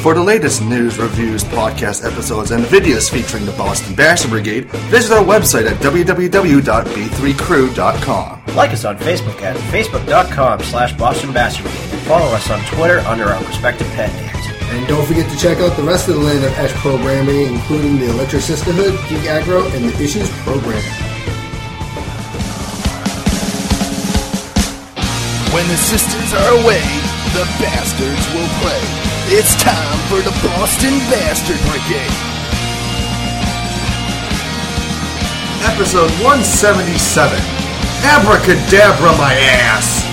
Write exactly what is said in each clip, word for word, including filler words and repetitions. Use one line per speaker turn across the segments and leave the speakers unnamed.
For the latest news, reviews, podcast episodes, and videos featuring the Boston Basher Brigade, visit our website at w w w dot b three crew dot com.
Like us on Facebook at facebook.com slash Boston Basher Brigade and follow us on Twitter under our respective pen names.
And don't forget to check out the rest of the Land of Ash programming, including the Electric Sisterhood, Geek Aggro, and the Issues program.
When the sisters are away, the bastards will play. It's time for the Boston Bastard Brigade.
Episode one seventy-seven. Abracadabra my ass!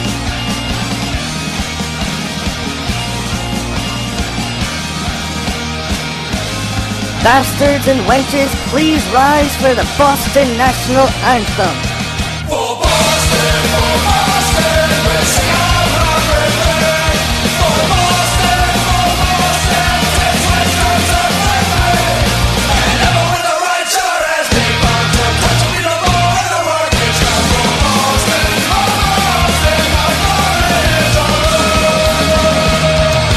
Bastards and wenches, please rise for the Boston National Anthem.
For Boston, for Boston, we'll sing our heart red. For Boston, for Boston, takes white stripes of red. And never with the right shot as big bombs will touch me no more than the working shot. For Boston, for Boston, my glory is all over.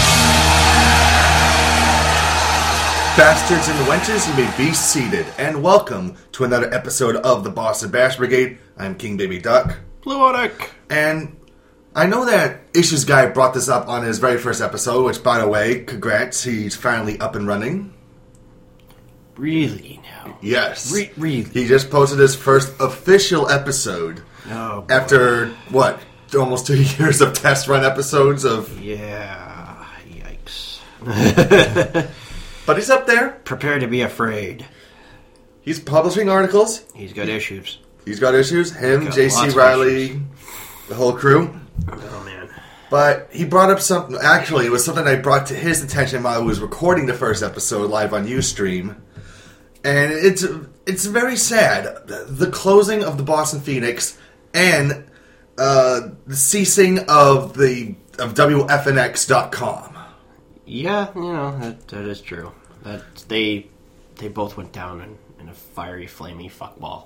Bastards and wenches, you may be seated, and welcome to another episode of the Boston Bash Brigade. I'm King Baby Duck.
Blueonic.
And I know that Issues Guy brought this up on his very first episode, which, by the way, congrats, he's finally up and running.
Really now?
Yes.
Re- really?
He just posted his first official episode
Oh, boy.
after, what, almost two years of test run episodes of...
Yeah, yikes.
But he's up there.
Prepare to be afraid.
He's publishing articles.
He's got issues.
He's got issues. Him,
Got
J C
lots of
Riley,
issues.
the whole crew.
Oh, man.
But he brought up something. Actually, it was something I brought to his attention while I was recording the first episode live on Ustream, and it's it's very sad. The closing of the Boston Phoenix and uh, the ceasing of the of W F N X dot com.
Yeah, you know, that, that is true. That they they both went down in, in a fiery, flamey fuckball.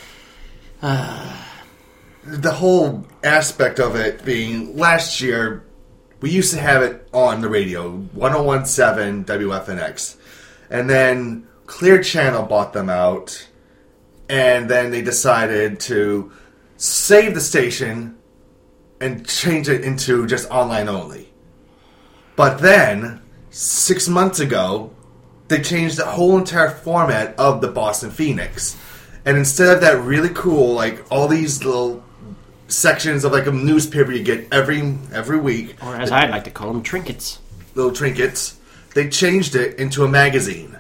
The whole aspect of it being last year, we used to have it on the radio, one oh one point seven W F N X. And then Clear Channel bought them out, and then they decided to save the station and change it into just online only. But then, six months ago, they changed the whole entire format of the Boston Phoenix. And instead of that really cool, like, all these little sections of, like, a newspaper you get every every week.
Or as I'd like to call them, trinkets.
Little trinkets. They changed it into a magazine.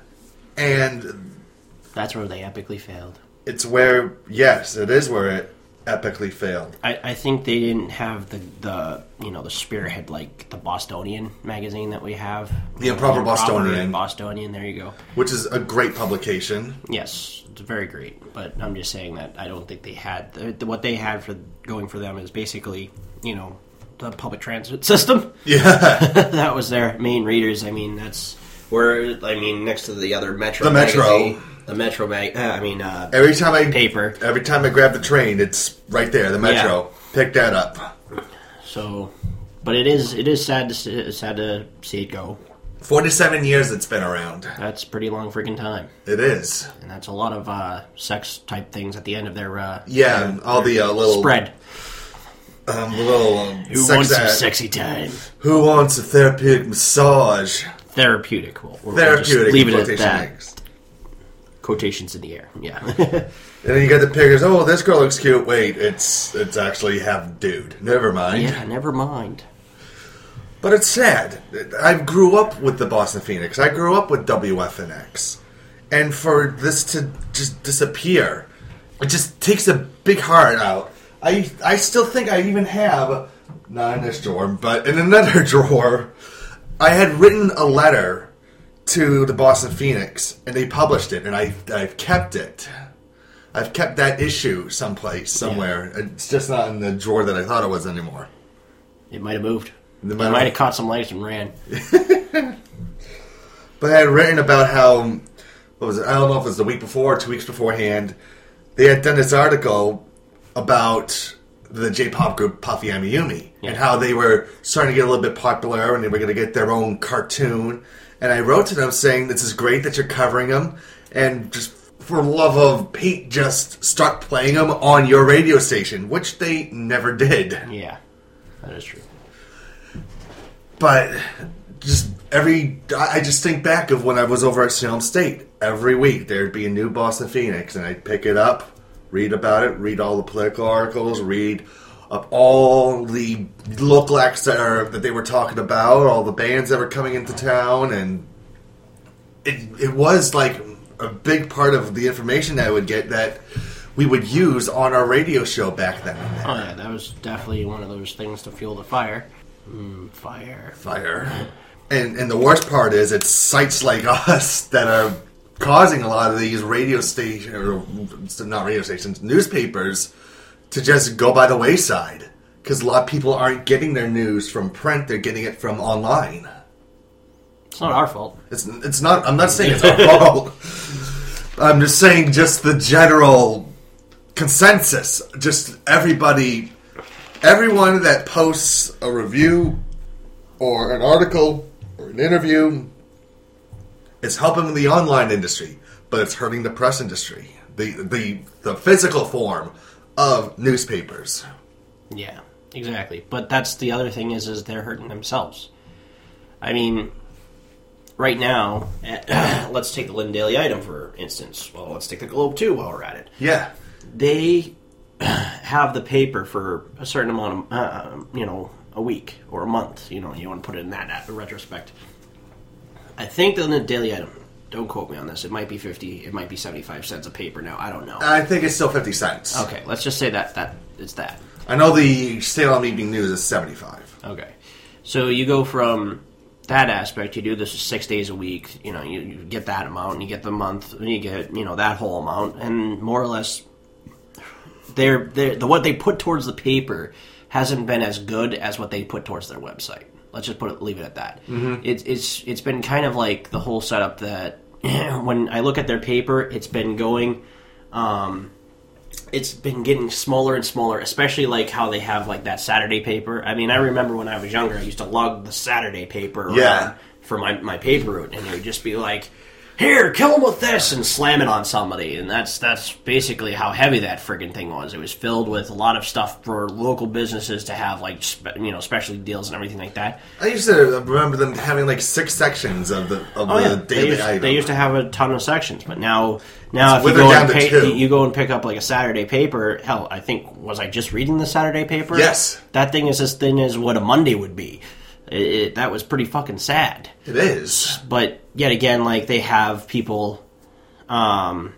And
That's where they epically failed.
it's where, yes, it is where it epically failed.
I, I think they didn't have the, the you know the spearhead like the Bostonian magazine that we have.
The Improper
The
Bostonian.
Bostonian, there you go.
Which is a great publication.
Yes, it's very great. But I'm just saying that I don't think they had the, what they had for going for them is basically you know the public transit system.
Yeah.
That was their main readers. I mean that's where I mean next to the other Metro.
The Metro.
magazine, the Metro mag. Uh, I mean uh,
Every time I
paper.
Every time I grab the train, it's right there, the Metro.
Yeah.
Pick that up.
So, but it is it is sad to see, sad to see it go.
Forty-seven years it's been around.
That's pretty long freaking time,
It is.
and that's a lot of uh, sex type things at the end of their uh,
Yeah,
their-
and all the uh, little
spread.
um, little um,
Who
sex
wants some
ad-
sexy time?
Who wants a therapeutic massage?
Therapeutic. We'll, we'll
Therapeutic.
Just leave it at
quotation
that.
marks.
Quotations in the air. Yeah.
And then you get the pictures. Oh, this girl looks cute. Wait, it's it's actually half dude. Never mind.
yeah. Never mind.
But it's sad. I grew up with the Boston Phoenix. I grew up with W F N X. And for this to just disappear, it just takes a big heart out. I I still think I even have, not in this drawer, but in another drawer, I had written a letter to the Boston Phoenix, and they published it, and I, I've kept it. I've kept that issue someplace, somewhere. Yeah. It's just not in the drawer that I thought it was anymore.
It might have moved.
It
It
might
might
have-
have caught some legs and ran.
But I had written about how, what was it, I don't know if it was the week before or two weeks beforehand, they had done this article about the J-pop group Puffy Amiyumi, yeah. and how they were starting to get a little bit popular, and they were going to get their own cartoon. And I wrote to them saying, "This is great that you're covering them, and just for love of Pete, just start playing them on your radio station," which they never did.
Yeah, that is true.
But just every, I just think back of when I was over at Salem State. Every week there'd be a new Boston Phoenix, and I'd pick it up, read about it, read all the political articles, read up all the local acts that, are, that they were talking about, all the bands that were coming into town, and it it was like a big part of the information that I would get that we would use on our radio show back then.
Oh yeah, that was definitely one of those things to fuel the fire. Mm, fire.
Fire. And and the worst part is it's sites like us that are causing a lot of these radio stations, or not radio stations, newspapers, to just go by the wayside. Because a lot of people aren't getting their news from print, they're getting it from online.
It's not our fault.
It's it's not. I'm not saying it's our fault. I'm just saying just the general consensus. Just everybody, everyone that posts a review or an article or an interview, it's helping the online industry, but it's hurting the press industry, the the the physical form of newspapers.
Yeah, exactly. But that's the other thing is, is they're hurting themselves. I mean, right now, let's take the Lynn Daily Item, for instance. Well, let's take the Globe, too, while we're at it.
Yeah.
They have the paper for a certain amount of, uh, you know, a week or a month. You know, you want to put it in that retrospect. I think the Lynn Daily Item, don't quote me on this, it might be fifty, it might be seventy-five cents a paper now. I don't know.
I think it's still fifty cents.
Okay, let's just say that, that it's that.
I know the Salem Evening News is seventy-five.
Okay. So you go from that aspect, you do this six days a week, you know, you, you get that amount, and you get the month, and you get, you know, that whole amount, and more or less, they're, they're, the what they put towards the paper hasn't been as good as what they put towards their website. Let's just put it, leave it at that. Mm-hmm. It's it's it's been kind of like the whole setup that when I look at their paper, it's been going, um, it's been getting smaller and smaller, especially like how they have like that Saturday paper. I mean, I remember when I was younger, I used to lug the Saturday paper around
yeah.
for my, my paper route, and it would just be like, here, kill him with this, and slam it on somebody. And that's that's basically how heavy that friggin' thing was. It was filled with a lot of stuff for local businesses to have, like, spe- you know, specialty deals and everything like that.
I used to remember them having like six sections of the of
oh,
the
yeah.
daily
they used,
item.
They used to have a ton of sections, but now now
It's
if you go,
down
and
to
pay,
two.
you go and pick up like a Saturday paper, hell, I think, was I just reading the Saturday paper?
Yes.
That thing is as thin as what a Monday would be. It, it, that was pretty fucking sad.
It is.
But yet again, like, they have people... Um,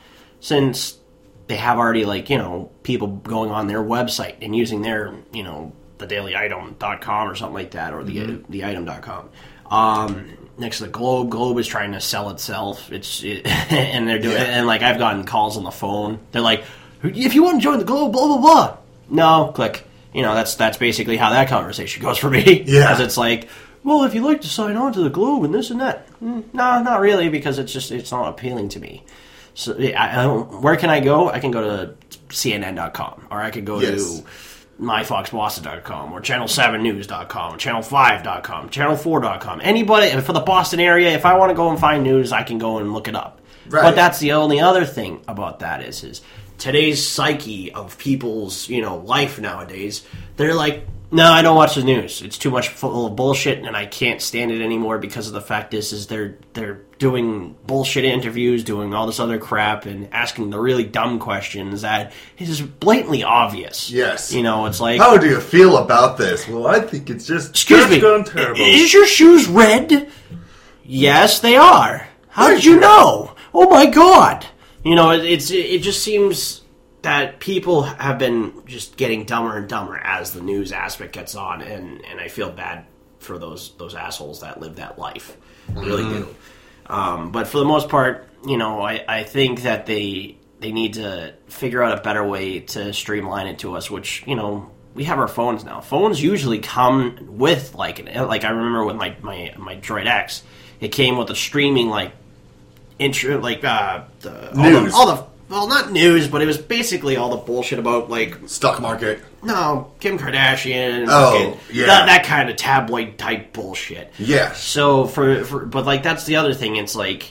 since they have already, like, you know, people going on their website and using their, you know, the daily item dot com or something like that, or the mm-hmm. the item dot com. Um, next to the Globe, Globe is trying to sell itself. It's it, and they're doing, yeah. and like I've gotten calls on the phone. They're like, if you want to join the Globe, blah blah blah. No, click. You know, that's that's basically how that conversation goes for me.
Yeah,
because it's like, well, if you'd like to sign on to the Globe and this and that. Mm, no, not really, because it's just, it's not appealing to me. So, I, I don't, where can I go? I can go to C N N dot com, or I could go yes. to my fox boston dot com, or channel seven news dot com, channel five dot com, channel four dot com. Anybody, for the Boston area, if I want to go and find news, I can go and look it up. Right. But that's the only other thing about that is, is today's psyche of people's, you know, life nowadays, they're like, no, I don't watch the news. It's too much full of bullshit, and I can't stand it anymore because of the fact is, is they're they're doing bullshit interviews, doing all this other crap, and asking the really dumb questions that is blatantly obvious.
Yes.
You know, it's like...
How do you feel about this? Well, I think it's just...
Excuse me.
Gone terrible.
Is your shoes red? Yes, they are. How did you know? Oh, my God. You know, it, it's it just seems... that people have been just getting dumber and dumber as the news aspect gets on, and, and I feel bad for those those assholes that live that life. I really mm-hmm. do. Um, but for the most part, you know, I, I think that they they need to figure out a better way to streamline it to us, which, you know, we have our phones now. Phones usually come with, like, an, like I remember with my, my, my Droid X, it came with a streaming, like, intro, like, uh, the,
news.
All the, all the Well, not news, but it was basically all the bullshit about, like...
Stock market.
No, Kim Kardashian.
Oh,
fucking,
yeah.
that, that kind of tabloid type bullshit.
Yes.
So for, for but like that's the other thing. It's like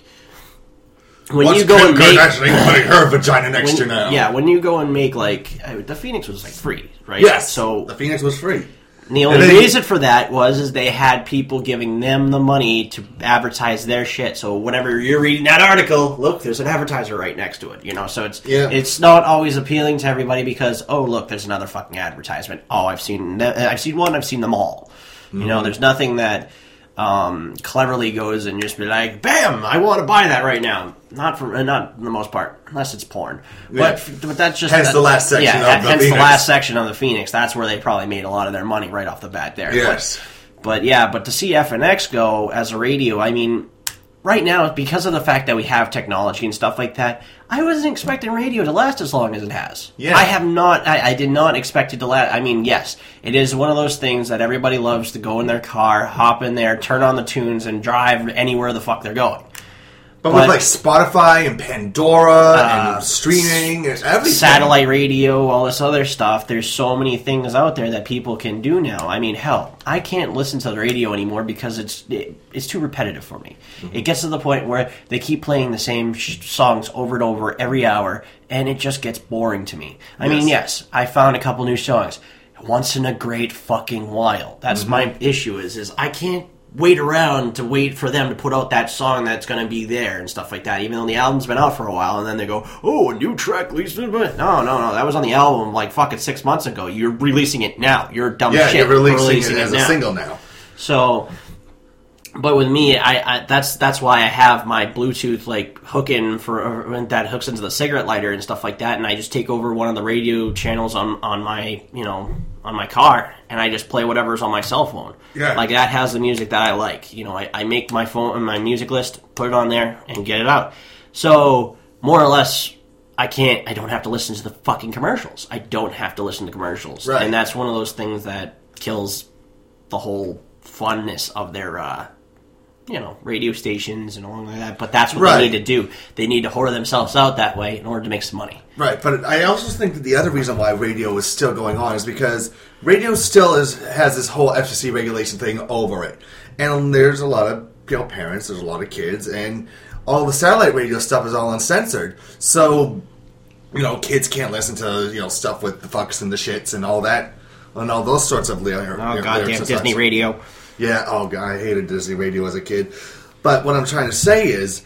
when
What's
you go
Kim
and make
Kardashian ain't putting her vagina next
when,
to now.
yeah, when you go and make like uh, the Phoenix was like free, right?
Yes.
So
the Phoenix was free.
the only
And they-
reason for that was is they had people giving them the money to advertise their shit. So whenever you're reading that article, look, there's an advertiser right next to it. You know, so it's
Yeah.
it's not always appealing to everybody because oh look, there's another fucking advertisement. Oh, I've seen I've seen one, I've seen them all.
Mm-hmm.
You know, there's nothing that um, cleverly goes and just be like, bam, I want to buy that right now. Not for uh, not for the most part, unless it's porn. But
Yeah.
but that's just
Hence
that,
the last section
yeah,
of the
hence
Phoenix.
the last section of the Phoenix. That's where they probably made a lot of their money right off the bat there.
Yes.
But, but yeah, but to see F N X go as a radio, I mean, right now because of the fact that we have technology and stuff like that, I wasn't expecting radio to last as long as it has.
Yeah.
I have not. I, I did not expect it to last. I mean, yes, it is one of those things that everybody loves to go in their car, hop in there, turn on the tunes, and drive anywhere the fuck they're going.
But,
But-
with like Spotify and Pandora
Uh,
and streaming and everything.
Satellite radio, all this other stuff. There's so many things out there that people can do now. I mean, hell, I can't listen to the radio anymore because it's it, it's too repetitive for me.
Mm-hmm.
It gets to the point where they keep playing the same sh- songs over and over every hour, and it just gets boring to me. I mean, yes, I found a couple new songs once in a great fucking while. That's
Mm-hmm.
my issue. Is is I can't wait around to wait for them to put out that song that's going to be there and stuff like that, even though the album's been out for a while, and then they go, oh, a new track, Lisa. No, no, no, that was on the album like fucking six months ago. You're releasing it now. You're dumb
Yeah,
shit.
you're
for
releasing, it as a
now.
single now.
So, but with me, I, I that's that's why I have my Bluetooth like hook in for uh, that hooks into the cigarette lighter and stuff like that, and I just take over one of the radio channels on on my you know on my car, and I just play whatever's on my cell phone.
Yeah.
Like that has the music that I like. You know, I, I make my phone my music list, put it on there, and get it out. So more or less, I can't. I don't have to listen to the fucking commercials. I don't have to listen to commercials,
Right.
and that's one of those things that kills the whole funness of their, uh, you know, radio stations and all like that. But that's what
Right.
they need to do. They need to whore themselves out that way in order to make some money.
Right, but I also think that the other reason why radio is still going on is because radio still is has this whole F C C regulation thing over it, and there's a lot of you know parents, there's a lot of kids, and all the satellite radio stuff is all uncensored. So you know, kids can't listen to you know stuff with the fucks and the shits and all that, and all those sorts of lyrics.
Oh, goddamn Disney radio.
Yeah, oh god, I hated Disney radio as a kid. But what I'm trying to say is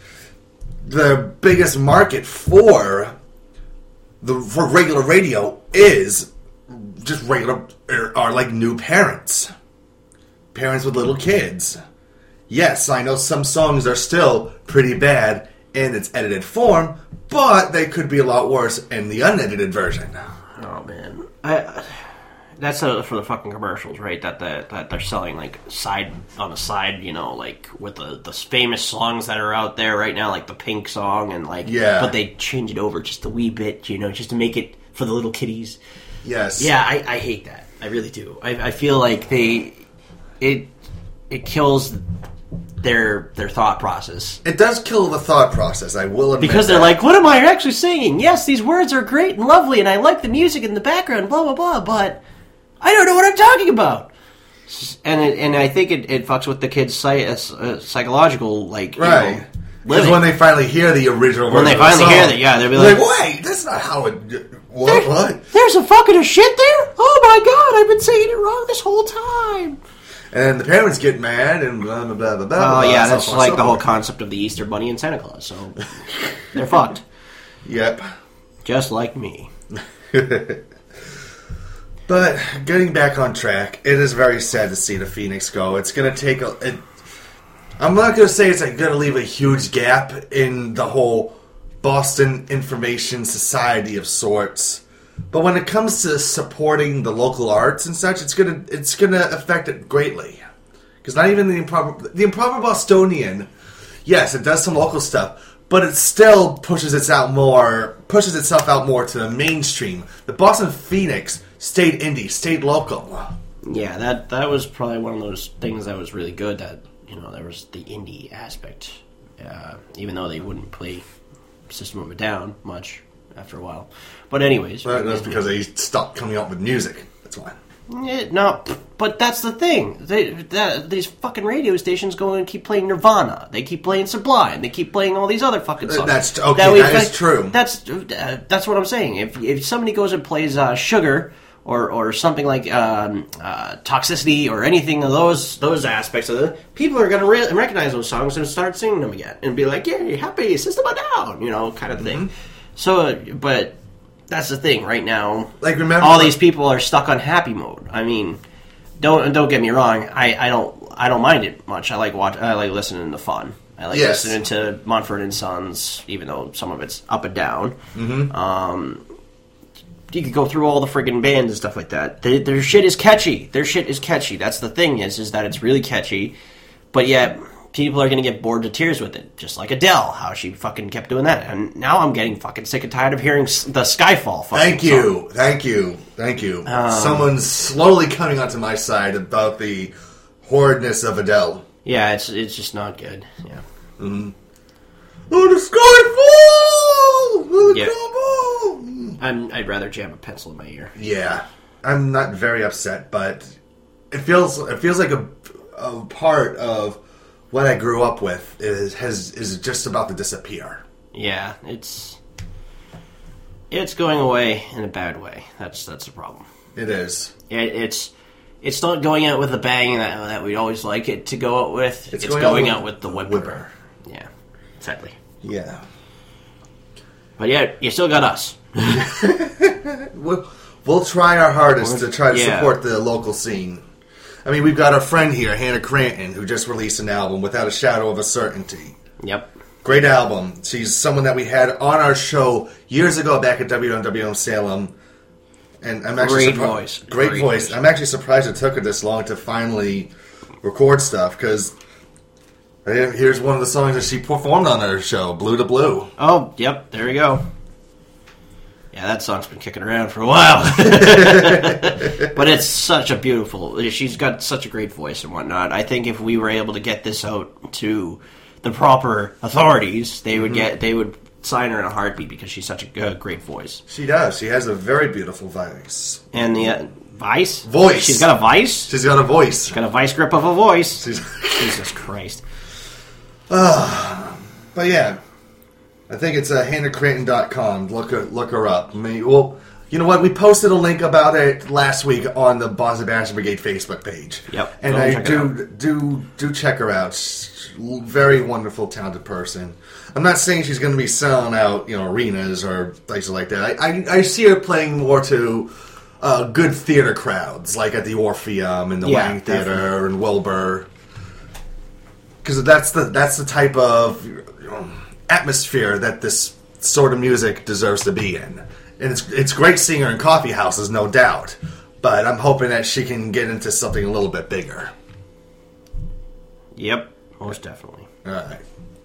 the biggest market for the for regular radio is just regular are, are like new parents. Parents with little kids. Yes, I know some songs are still pretty bad in its edited form, but they could be a lot worse in the unedited version.
Oh man, I, that's uh for the fucking commercials, right? That the, that they're selling like side on the side, you know, like with the the famous songs that are out there right now, like the Pink song, and like
Yeah.
but they change it over just a wee bit, you know, just to make it for the little kiddies.
Yes.
Yeah, I, I hate that. I really do. I, I feel like they it it kills their their thought process.
It does kill the thought process, I will admit.
Because they're
that.
like, what am I actually singing? Yes, these words are great and lovely, and I like the music in the background, blah, blah, blah, but I don't know what I'm talking about. And it, and I think it, it fucks with the kids' psy- uh, psychological, like, you
Right.
know,
Because
living.
when they finally hear the original
When
version
they
of the
finally hear
song,
that, yeah, they'll be
they're
like,
wait, that's not how it... What? What?
There's a fucking a shit there? Oh my god, I've been saying it wrong this whole time.
And the parents get mad and blah, blah, blah, blah, blah.
Oh,
blah,
yeah,
so
that's
forth,
like
so
the whole
forth.
concept of the Easter Bunny and Santa Claus, so they're fucked.
Yep.
Just like me.
But getting back on track, it is very sad to see the Phoenix go. It's going to take a... It, I'm not going to say it's like going to leave a huge gap in the whole Boston Information Society of sorts. But when it comes to supporting the local arts and such, it's gonna it's gonna affect it greatly. Because not even the improper the improper Bostonian, yes, it does some local stuff, but it still pushes its out more pushes itself out more to the mainstream. The Boston Phoenix stayed indie, stayed local.
Yeah, that that was probably one of those things that was really good. That you know, there was the indie aspect, uh, even though they wouldn't play System of a Down much after a while. But anyways,
But that's because they stopped coming up with music. It's fine.
Yeah, no, but that's the thing. They, that, these fucking radio stations go and keep playing Nirvana. They keep playing Sublime. They keep playing all these other fucking songs.
That's okay.
we
That is
think-
true.
That's uh, that's what I'm saying. If if somebody goes and plays uh, Sugar or or something like um, uh, Toxicity or anything of those those aspects of it, people are going to re- recognize those songs and start singing them again and be like, "Yay, happy System of a Down," you know, kind of thing. So, but. That's the thing. Right now,
Like, remember-
all these people are stuck on happy mode. I mean, don't don't get me wrong. I, I don't I don't mind it much. I like watch. I like listening to fun. I like
Yes.
listening to Mumford and Sons, even though some of it's up and down. Mm-hmm. Um, you could go through all the friggin' bands and stuff like that. They, their shit is catchy. Their shit is catchy. That's the thing is is that it's really catchy, but yet. People are going to get bored to tears with it, just like Adele, how she fucking kept doing that. And now I'm getting fucking sick and tired of hearing s- the Skyfall fucking
Thank you,
song.
thank you, thank you.
Um,
Someone's slowly coming onto my side about the horridness of Adele.
Yeah, it's it's just not good. Yeah.
Oh, the Skyfall! Will it
Yeah.
crumble?
I'm, I'd rather jam a pencil in my ear.
Yeah, I'm not very upset, but it feels it feels like a, a part of what I grew up with is has is just about to disappear.
Yeah, it's it's going away in a bad way. That's that's the problem.
It is.
It, it's it's not going out with a bang that that we'd always like it to go out with.
It's
It's,
going
going,
out
out
with
with the
the
whipper.
whipper.
Yeah, sadly.
Yeah.
But yeah, you still got us.
We'll, we'll try our hardest to try to
Yeah.
support the local scene. I mean, we've got our friend here, Hannah Cranton, who just released an album, Without a Shadow of a Certainty.
Yep.
Great album. She's someone that we had on our show years ago back at W M W M Salem. And I'm actually
Great
surpri-
voice.
Great,
Great
voice.
voice.
I'm actually surprised it took her this long to finally record stuff, because here's one of the songs that she performed on her show, Blue to Blue.
Oh, yep. There we go. Yeah, that song's been kicking around for a while. But it's such a beautiful... She's got such a great voice and whatnot. I think if we were able to get this out to the proper authorities, they would
Mm-hmm.
get they would sign her in a heartbeat because she's such a good, great voice.
She does. She has a very beautiful voice.
And the uh, vice?
Voice.
She's got a vice?
She's got a voice.
She's got a vice grip of a voice.
She's...
Jesus Christ.
But yeah, I think it's uh, hannah cranton dot com. Look her, look her up. I mean, well, you know what? We posted a link about it last week on the Boston Bastard Brigade Facebook page.
Yep.
And
Go
I
check it
do do do check her out. She's a very wonderful, talented person. I'm not saying she's going to be selling out, you know, arenas or places like that. I I, I see her playing more to uh, good theater crowds, like at the Orpheum and the
Yeah,
Wang Theater and Wilbur. Because that's the that's the type of you know, atmosphere that this sort of music deserves to be in, and it's it's great seeing her in coffee houses, no doubt. But I'm hoping that she can get into something a little bit bigger.
Yep. Most definitely.
All right.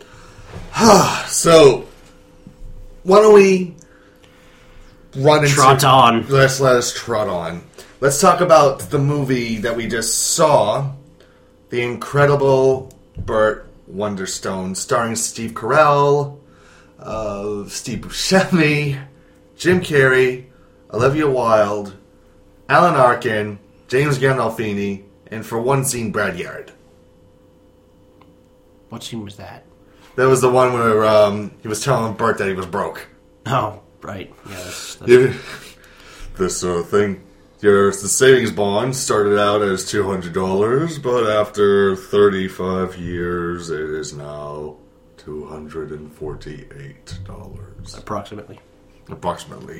So, why don't we run into
Trot on.
Let's let us trot on. Let's talk about the movie that we just saw, The Incredible Burt Wonderstone, starring Steve Carell, uh, Steve Buscemi, Jim Carrey, Olivia Wilde, Alan Arkin, James Gandolfini, and for one scene, Brad Yarad.
What scene was that?
That was the one where um, he was telling Burt that he was broke.
Oh, right. Yeah, that's, that's
Yeah. This uh, thing, your the savings bond started out as two hundred dollars, but after thirty-five years, it is now two hundred forty-eight dollars.
approximately.
Approximately.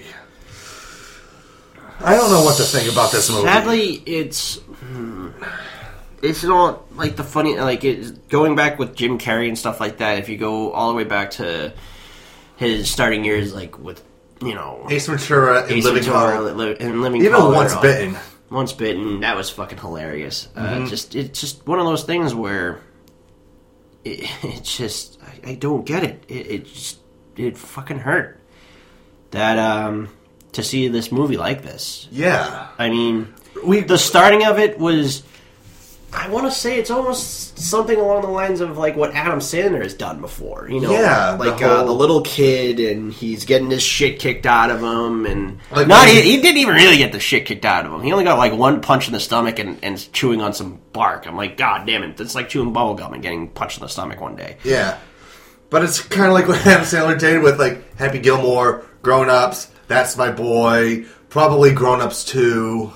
I don't know what to think about this movie.
Sadly, it's hmm, it's not like the funny like it, going back with Jim Carrey and stuff like that. If you go all the way back to his starting years, like with you know
Ace Ventura and
Ace
Living
Ventura
Color.
Li- and Living
Even
Color,
Once
uh,
Bitten.
Once Bitten, that was fucking hilarious.
Mm-hmm.
Uh, just it's just one of those things where it, it's just I, I don't get it. It, it just it fucking hurt that um to see this movie like this.
Yeah.
I mean,
We
the starting of it was I want to say it's almost something along the lines of like what Adam Sandler has done before. You know,
Yeah, the
like uh,
whole-
the little kid, and he's getting his shit kicked out of him, and
Like
not
when-
he, he didn't even really get the shit kicked out of him. He only got like one punch in the stomach and, and chewing on some bark. I'm like, God damn it, it's like chewing bubblegum and getting punched in the stomach one day.
Yeah. But it's kind of like what Adam Sandler did with, like, Happy Gilmore, Grown Ups, That's My Boy, probably Grown Ups two.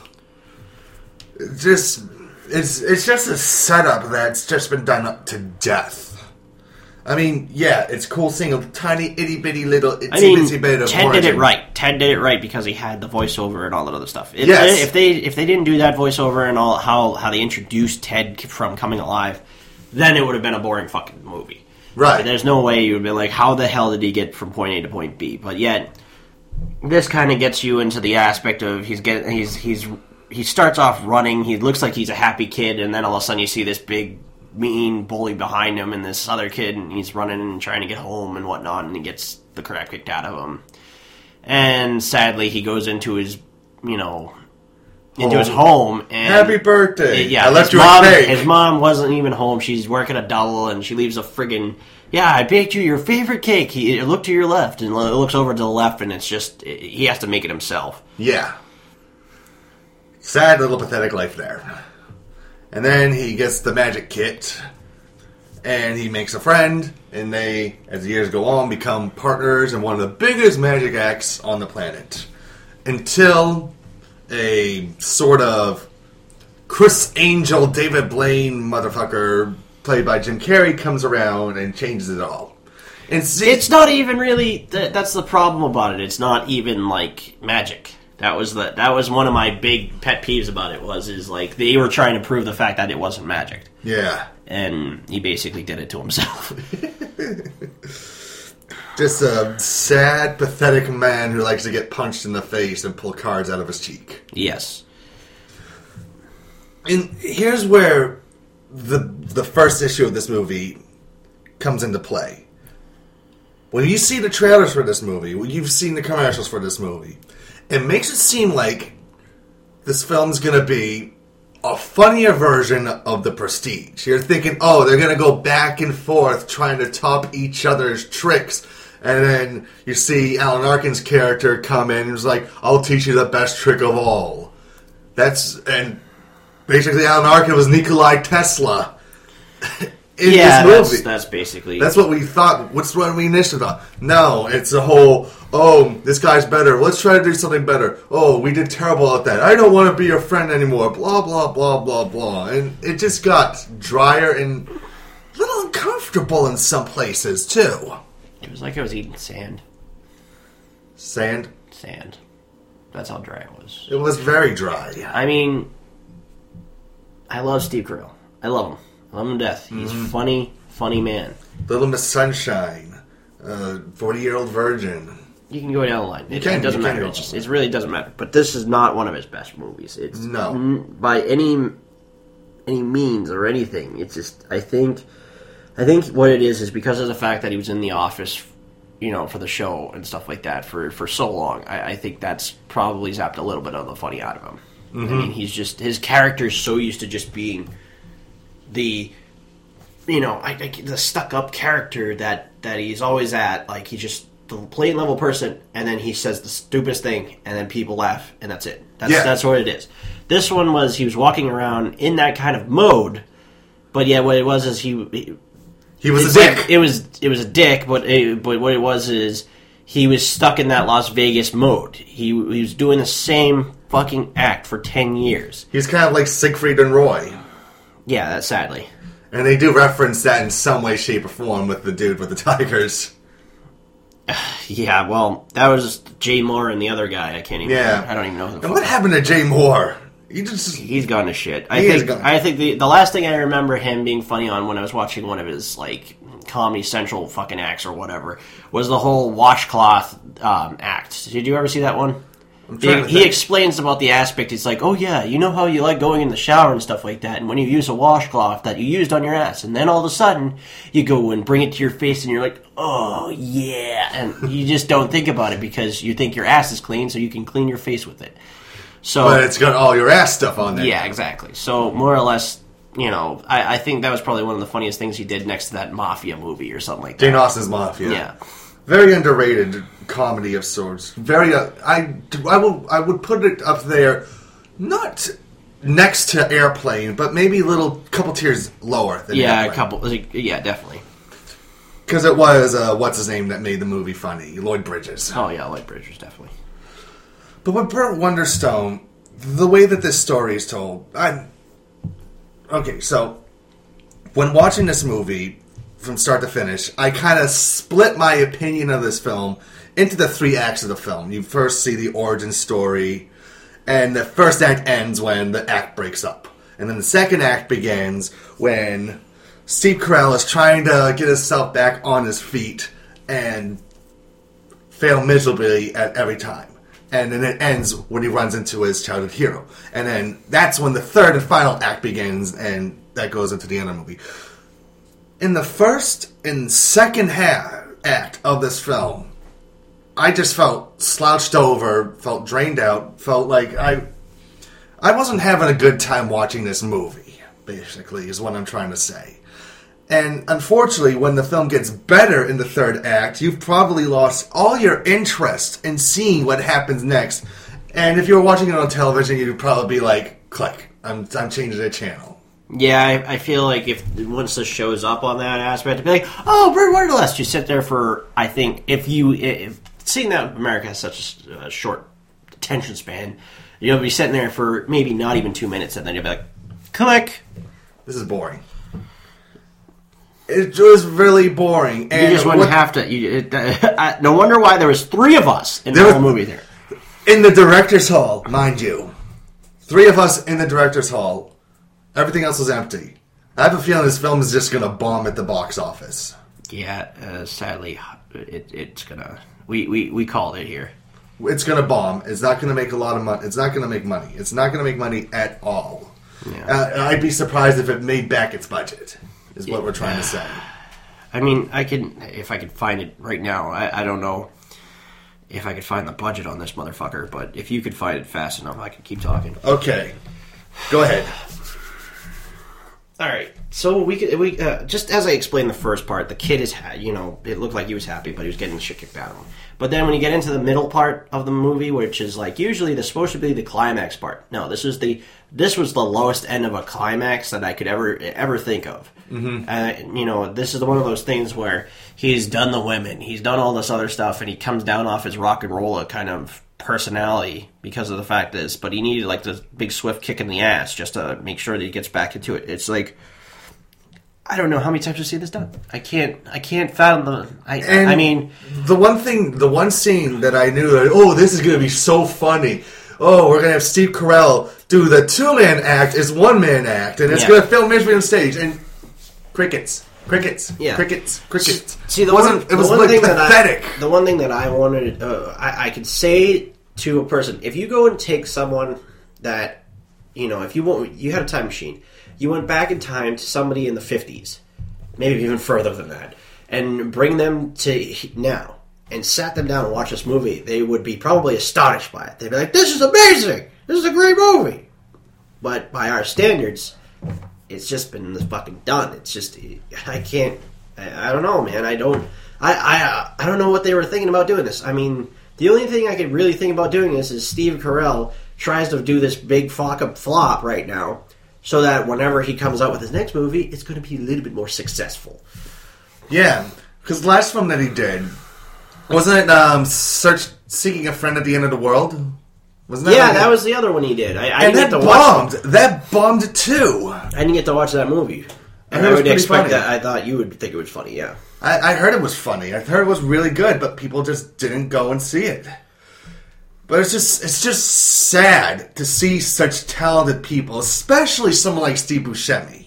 It's just, it's, it's just a setup that's just been done up to death. I mean, yeah, it's cool seeing a tiny, itty-bitty little, itsy-bitsy
I mean,
bit of
Ted
origin.
did it right. Ted did it right because he had the voiceover and all that other stuff. If,
Yes.
they, if they if they didn't do that voiceover and all how how they introduced Ted from coming alive, then it would have been a boring fucking movie.
Right.
There's no way you would be like, how the hell did he get from point A to point B? But yet, this kind of gets you into the aspect of he's getting he's he's he starts off running. He looks like he's a happy kid, and then all of a sudden you see this big mean bully behind him and this other kid, and he's running and trying to get home and whatnot, and he gets the crap kicked out of him. And sadly, he goes into his, you know, into his home. And
Happy birthday.
Yeah,
I left
his
you
mom,
a cake.
His mom wasn't even home. She's working a double, and she leaves a friggin', yeah, I baked you your favorite cake. He look to your left, and lo- looks over to the left, and it's just, he has to make it himself.
Yeah. Sad little pathetic life there. And then he gets the magic kit, and he makes a friend, and they, as the years go on, become partners in one of the biggest magic acts on the planet. Until a sort of Chris Angel, David Blaine motherfucker, played by Jim Carrey, comes around and changes it all. And see,
It's not even really, th- that's the problem about it. It's not even, like, magic. That was the that was one of my big pet peeves about it, was, is, like, they were trying to prove the fact that it wasn't magic.
yeah.
And he basically did it to himself.
Just a sad, pathetic man who likes to get punched in the face and pull cards out of his cheek.
Yes.
And here's where the the first issue of this movie comes into play. When you see the trailers for this movie, when you've seen the commercials for this movie, it makes it seem like this film's going to be a funnier version of The Prestige. You're thinking, oh, they're going to go back and forth trying to top each other's tricks. And then you see Alan Arkin's character come in and he's like, I'll teach you the best trick of all. That's, and basically Alan Arkin was Nikolai Tesla in
yeah,
this movie.
that's, that's basically...
That's what we thought. What's what we initially thought? No, it's a whole, oh, this guy's better. Let's try to do something better. Oh, we did terrible at that. I don't want to be your friend anymore. Blah, blah, blah, blah, blah. And it just got drier and a little uncomfortable in some places, too.
It was like I was eating sand.
Sand.
Sand. That's how dry it was.
It was very dry.
I mean, I love Steve Carell. I love him. I love him to death. He's
Mm-hmm.
funny, funny man.
Little Miss Sunshine. Uh, forty-year-old virgin.
You can go down the line. It,
can,
it doesn't
you can
matter.
go
It, just,
down
it really doesn't matter. But this is not one of his best movies. It's
No.
n- by any any means or anything. It's just I think I think what it is is because of the fact that he was in the office, you know, for the show and stuff like that for, for so long. I, I think that's probably zapped a little bit of the funny out of him.
Mm-hmm.
I mean, he's just his character's so used to just being the, you know, I, I, the stuck-up character that, that he's always at. Like, he's just the plain level person, and then he says the stupidest thing, and then people laugh, and that's it. That's
Yeah.
that's what it is. This one was he was walking around in that kind of mode, but yeah, what it was is he. he
He was
it's
a
like-
dick.
it was it was a dick, but it, but what it was is he was stuck in that Las Vegas mode. He, he was doing the same fucking act for ten years.
He's kind of like Siegfried and Roy.
Yeah, that sadly.
And they do reference that in some way, shape, or form with the dude with the tigers.
Yeah, well, that was Jay Moore and the other guy. I can't even.
Yeah.
I don't even know who the
And
fuck.
what happened to Jay Moore? He just...
He's gone to shit. I
He is
think.
gone.
I think the the last thing I remember him being funny on when I was watching one of his like Comedy Central fucking acts or whatever was the whole washcloth um, act. Did you ever see that one? He,
trying to
he
think.
explains about the aspect. It's like, oh yeah, you know how you like going in the shower and stuff like that, and when you use a washcloth that you used on your ass, and then all of a sudden you go and bring it to your face, and you're like, oh yeah, and you just don't think about it because you think your ass is clean, so you can clean your face with it. So,
But it's got all your ass stuff on there.
yeah, exactly. So more or less, you know, I, I think that was probably one of the funniest things he did next to that Mafia movie or something like that.
Jane Austen's Mafia.
Yeah.
Very underrated comedy of sorts. Very, uh, I, I, will, I would put it up there, not next to Airplane, but maybe a little couple tiers lower than
Yeah,
Airplane.
a couple. Yeah, definitely.
Because it was, uh, what's his name that made the movie funny? Lloyd Bridges.
Oh, yeah, Lloyd Bridges, definitely.
But with Burt Wonderstone, the way that this story is told, I okay. So when watching this movie from start to finish, I kind of split my opinion of this film into the three acts of the film. You first see the origin story, and the first act ends when the act breaks up, and then the second act begins when Steve Carell is trying to get himself back on his feet and fail miserably at every time. And then it ends when he runs into his childhood hero. And then that's when the third and final act begins, and that goes into the end of the movie. In the first and second half act of this film, I just felt slouched over, felt drained out, felt like I I wasn't having a good time watching this movie, basically, is what I'm trying to say. And unfortunately, when the film gets better in the third act, you've probably lost all your interest in seeing what happens next. And if you were watching it on television, you'd probably be like, click, I'm, I'm changing the channel.
Yeah, I, I feel like if once this shows up on that aspect, to be like, oh, Bird Wonderlust, you sit there for, I think, if you, if, seeing that America has such a, a short attention span, you'll be sitting there for maybe not even two minutes, and then you'll be like, click.
This is boring. It was really boring. And
you just wouldn't
what,
have to. You, it, uh, no wonder why there was three of us in the
There
whole
was-
movie there.
in the director's hall, mind you. Three of us in the director's hall. Everything else was empty. I have a feeling this film is just going to bomb at the box office.
Yeah, uh, sadly, it, it's gonna. We, we, we called it here.
It's going to bomb. It's not going to make a lot of money. It's not going to make money. It's not going to make money at all.
Yeah.
Uh, I'd be surprised if it made back its budget, is what we're trying to say.
I mean, I can if I could find it right now. I, I don't know if I could find the budget on this motherfucker, but if you could find it fast enough, I could keep talking.
Okay. Go ahead.
All right. So we could we uh, just as I explained the first part, the kid is ha- you know it looked like he was happy, but he was getting the shit kicked out of him. But then when you get into the middle part of the movie, which is like usually the supposed to be the climax part, no, this is the this was the lowest end of a climax that I could ever ever think of. Mm-hmm. Uh, you know, this is one of those things where he's done the women, he's done all this other stuff, and he comes down off his rock and roller kind of personality because of the fact is, but he needed like this big swift kick in the ass just to make sure that he gets back into it. It's like, I don't know how many times I've seen this done. I can't. I can't fathom the. I.
And
I mean,
the one thing, the one scene that I knew that, oh, this is going to be so funny. Oh, we're going to have Steve Carell do the two-man act as one-man act, and it's
Yeah.
going to film misery on stage. And crickets, crickets,
Yeah.
crickets, crickets.
see the
it wasn't.
one.
It
the
was
one
like
thing
pathetic.
that I. The one thing that I wanted. Uh, I, I could say to a person, if you go and take someone that, you know, if you want, you had a time machine, you went back in time to somebody in the fifties, maybe even further than that, and bring them to now. And sat them down and watched this movie, they would be probably astonished by it. They'd be like, this is amazing! This is a great movie! But by our standards, it's just been fucking done. It's just, I can't, I, I don't know, man. I don't, I, I, I don't know what they were thinking about doing this. I mean, the only thing I could really think about doing this is Steve Carell tries to do this big fuck-up flop right now, so that whenever he comes out with his next movie, it's going to be a little bit more successful.
Yeah, because the last film that he did, wasn't it um, Search Seeking a Friend at the End of the World? Wasn't that
Yeah,
like
that
a-
was the other one he did. I, I
and
didn't
that
get to watch.
bombed. That bombed too.
I didn't get to watch that movie.
And
I
that was
would
pretty
expect
funny.
that. I thought you would think it was funny. Yeah.
I, I heard it was funny. I heard it was really good, but people just didn't go and see it. But it's just it's just sad to see such talented people, especially someone like Steve Buscemi,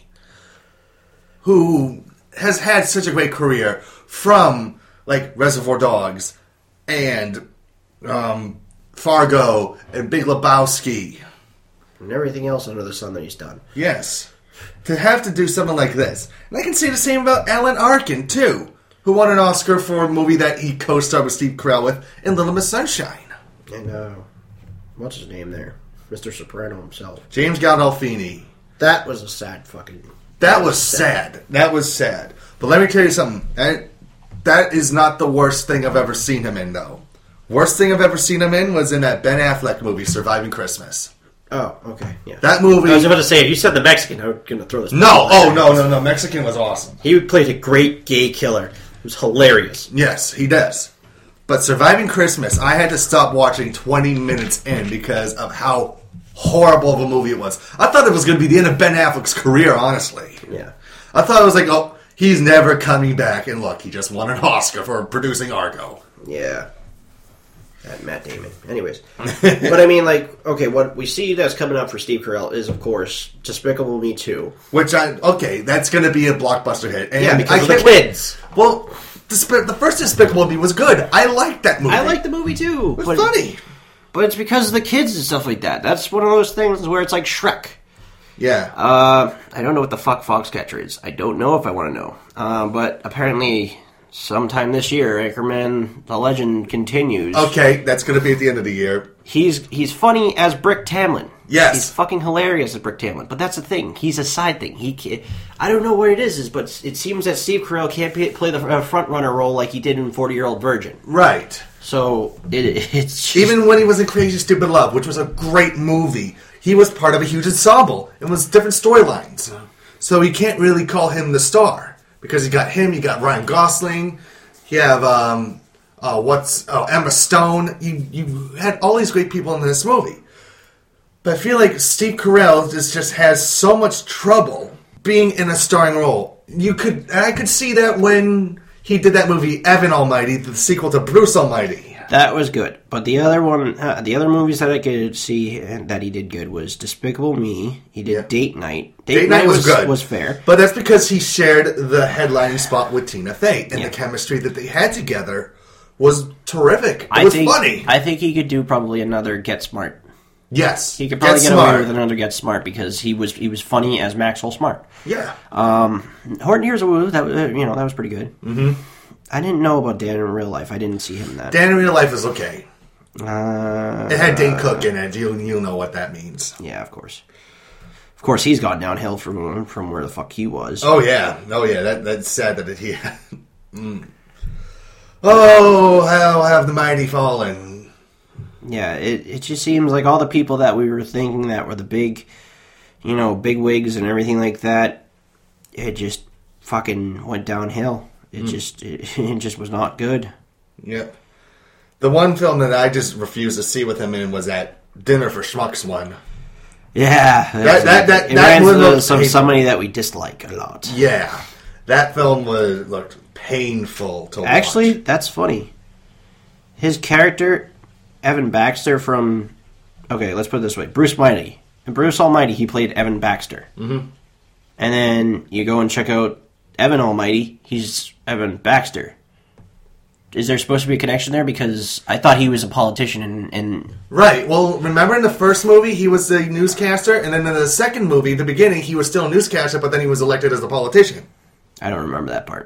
who has had such a great career from like Reservoir Dogs and um, Fargo and Big Lebowski.
And everything else under the sun that he's done.
Yes. To have to do something like this. And I can say the same about Alan Arkin, too, who won an Oscar for a movie that he co-starred with Steve Carell with in Little Miss Sunshine.
And uh, what's his name there? Mister Soprano himself.
James Gandolfini.
That was a sad fucking...
That was sad. That was sad. But let me tell you something. That, that is not the worst thing I've ever seen him in, though. Worst thing I've ever seen him in was in that Ben Affleck movie, Surviving Christmas.
Oh, okay, yeah.
That movie...
I was about to say, if you said the Mexican, I was going to throw this...
No, oh, no, no, no. Mexican was awesome.
He played a great gay killer. It was hilarious.
Yes, he does. But Surviving Christmas, I had to stop watching twenty minutes in because of how horrible of a movie it was. I thought it was going to be the end of Ben Affleck's career, honestly.
Yeah.
I thought it was like, oh, he's never coming back. And look, he just won an Oscar for producing Argo.
Yeah. That Matt Damon. Anyways. But I mean, like, okay, what we see that's coming up for Steve Carell is, of course, Despicable Me two.
Which I, okay, that's going to be a blockbuster hit. And
Yeah, because
I
of the
can't-
kids.
Well, Desp- the first Despicable Me was good. I liked that movie.
I like the movie too.
It was
but,
funny.
But it's because of the kids and stuff like that. That's one of those things where it's like Shrek.
Yeah.
Uh, I don't know what the fuck Foxcatcher is. I don't know if I want to know. Uh, but apparently, sometime this year, Anchorman: The Legend continues.
Okay, that's going to be at the end of the year.
He's he's funny as Brick Tamlin.
Yes.
He's fucking hilarious as Brick Tamlin. But that's the thing. He's a side thing. He can't, I don't know what it is, is, but it seems that Steve Carell can't be, play the uh, front runner role like he did in forty-Year-Old Virgin.
Right.
So it, it's just,
Even when he was in Crazy Stupid Love, which was a great movie, he was part of a huge ensemble. It was different storylines. So you can't really call him the star. Because you got him, you got Ryan Gosling, you have, um, uh, what's, oh, Emma Stone. You, you had all these great people in this movie. But I feel like Steve Carell just, just has so much trouble being in a starring role. You could, I could see that when he did that movie Evan Almighty, the sequel to Bruce Almighty.
that was good. But the other one, uh, the other movies that I could see and that he did good was Despicable Me. He did
Yeah.
Date Night.
Date Night was, good.
Was fair.
But that's because he shared the headlining spot with Tina Fey. And
Yeah.
the chemistry that they had together was terrific. It
I
was
think,
funny.
I think he could do probably another Get Smart.
yes.
He could probably
Get
get,
smart.
away with another Get Smart because he was he was funny as Maxwell Smart.
Yeah.
Um, Horton Hears a Woo. That was, uh, you know that was pretty good. Mm-hmm. I didn't know about Dan in real life. I didn't see him in that.
Dan in Real Life is okay.
Uh,
It had Dane Cook in it. You'll, you'll know what that means.
yeah, of course. Of course, he's gone downhill from from where the fuck he was.
Oh, yeah. Oh, yeah. That, that's sad that it he mm. Oh, how have the mighty fallen.
Yeah, it it just seems like all the people that we were thinking that were the big, you know, big wigs and everything like that, it just fucking went downhill. It mm. just it, it just was not good.
Yep. The one film that I just refused to see with him in was that Dinner for Schmucks one.
Yeah,
That- that- that-
it
that
ran
one
to
looked
some
painful.
somebody that we dislike a lot.
Yeah. That film was looked painful to watch.
Actually, that's funny. His character, Evan Baxter from... Okay, let's put it this way. Bruce Almighty. In Bruce Almighty, he played Evan Baxter. Mm-hmm. And then you go and check out Evan Almighty. He's Evan Baxter. Is there supposed to be a connection there? Because I thought he was a politician and... and
Right. Well, remember in the first movie, he was the newscaster, and then in the second movie, the beginning, he was still a newscaster, but then he was elected as a politician.
I don't remember that part.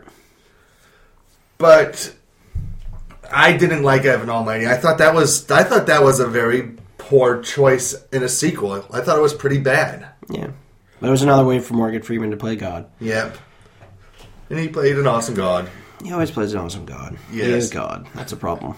But I didn't like Evan Almighty. I thought that was I thought that was a very poor choice in a sequel. I thought it was pretty bad.
Yeah. But it was another way for Morgan Freeman to play God.
Yep. And he played an awesome god.
He always plays an awesome God. He
Yes.
is God. That's a problem.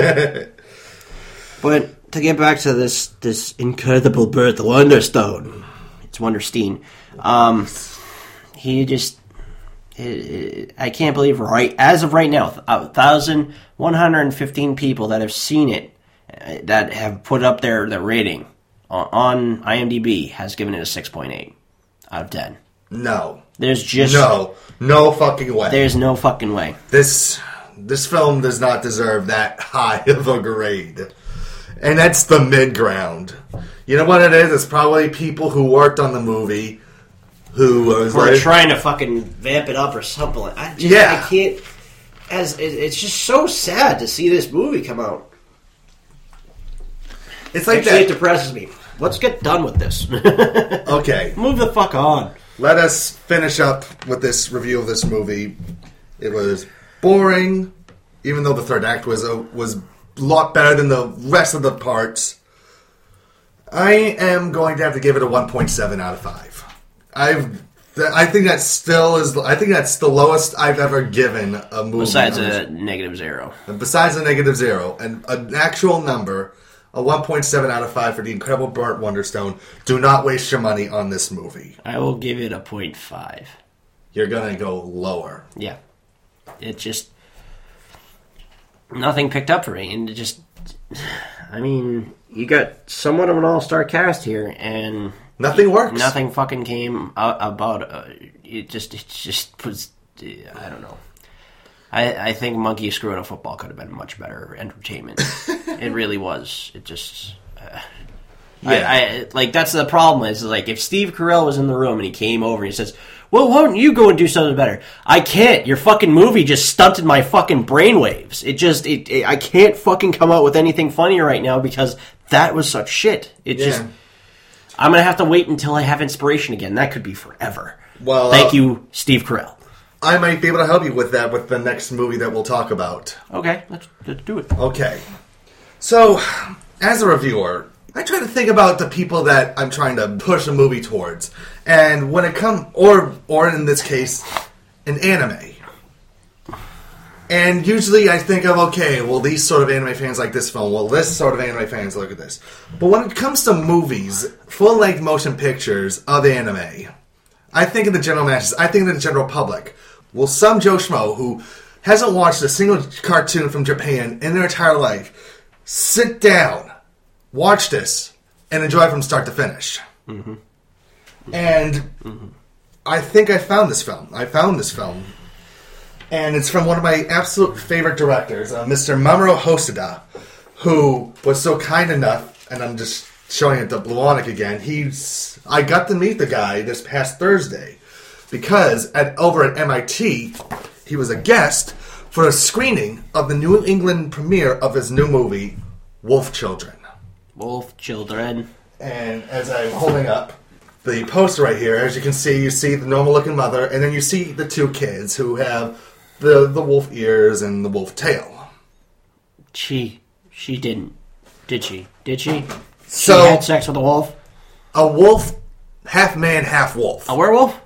But to get back to this this incredible birth, the Wonderstone. It's Wonderstein. Um, he just... It, it, I can't believe right as of right now, one thousand one hundred fifteen people that have seen it, uh, that have put up their, their rating on, on IMDb has given it a six point eight out of ten.
No.
There's just...
No. No fucking way.
There's no fucking way.
This this film does not deserve that high of a grade. And that's the mid-ground. You know what it is? It's probably people who worked on the movie who was
We're
like...
trying to fucking vamp it up or something. Like, I just,
Yeah.
I can't... As it, it's just so sad to see this movie come out.
It's like
Actually, it
that...
depresses me. Let's get done with this.
Okay.
Move the fuck on.
Let us finish up with this review of this movie. It was boring, even though the third act was a, was a lot better than the rest of the parts. I am going to have to give it a one point seven out of five. I've. th- I think that still is. I think that's the lowest I've ever given a movie.
Besides
on
a
this-
negative zero.
besides a negative zero, and an actual number, a one point seven out of five for The Incredible Burt Wonderstone. Do not waste your money on this movie.
I will give it a point five.
You're gonna go lower.
Yeah. It just... Nothing picked up for me. And it just... I mean, you got somewhat of an all-star cast here, and...
Nothing works.
Nothing fucking came out about... Uh, it just... It just was... I don't know. I, I think Monkey Screwing a Football could have been much better entertainment. It really was. It just... Uh,
Yeah.
I, I like that's the problem is like if Steve Carell was in the room and he came over and he says, well, why don't you go and do something better? I can't. Your fucking movie just stunted my fucking brainwaves. It just it, it I can't fucking come out with anything funnier right now because that was such shit. It
Yeah.
just I'm gonna have to wait until I have inspiration again. That could be forever.
Well,
thank
uh,
you, Steve Carell.
I might be able to help you with that with the next movie that we'll talk about.
Okay, let's let's do it.
Okay. So, as a reviewer, I try to think about the people that I'm trying to push a movie towards. And when it comes, or or in this case, an anime. And usually I think of, okay, well, these sort of anime fans like this film. Well, this sort of anime fans look at this. But when it comes to movies, full-length motion pictures of anime, I think of the general masses. I think of the general public. Well, some Joe Schmo who hasn't watched a single cartoon from Japan in their entire life, sit down, watch this, and enjoy it from start to finish.
Mm-hmm.
And
Mm-hmm.
I think I found this film. I found this film. And it's from one of my absolute favorite directors, uh, Mister Mamoru Hosoda, who was so kind enough, and I'm just showing it to Bluonic again, he's I got to meet the guy this past Thursday, because at over at M I T, he was a guest for a screening of the New England premiere of his new movie, Wolf Children.
Wolf Children.
And as I'm holding up the poster right here, as you can see, you see the normal-looking mother, and then you see the two kids who have the the wolf ears and the wolf tail.
She she didn't. Did she? Did she?
So-
she had sex with a wolf?
A wolf, half man, half wolf.
A werewolf?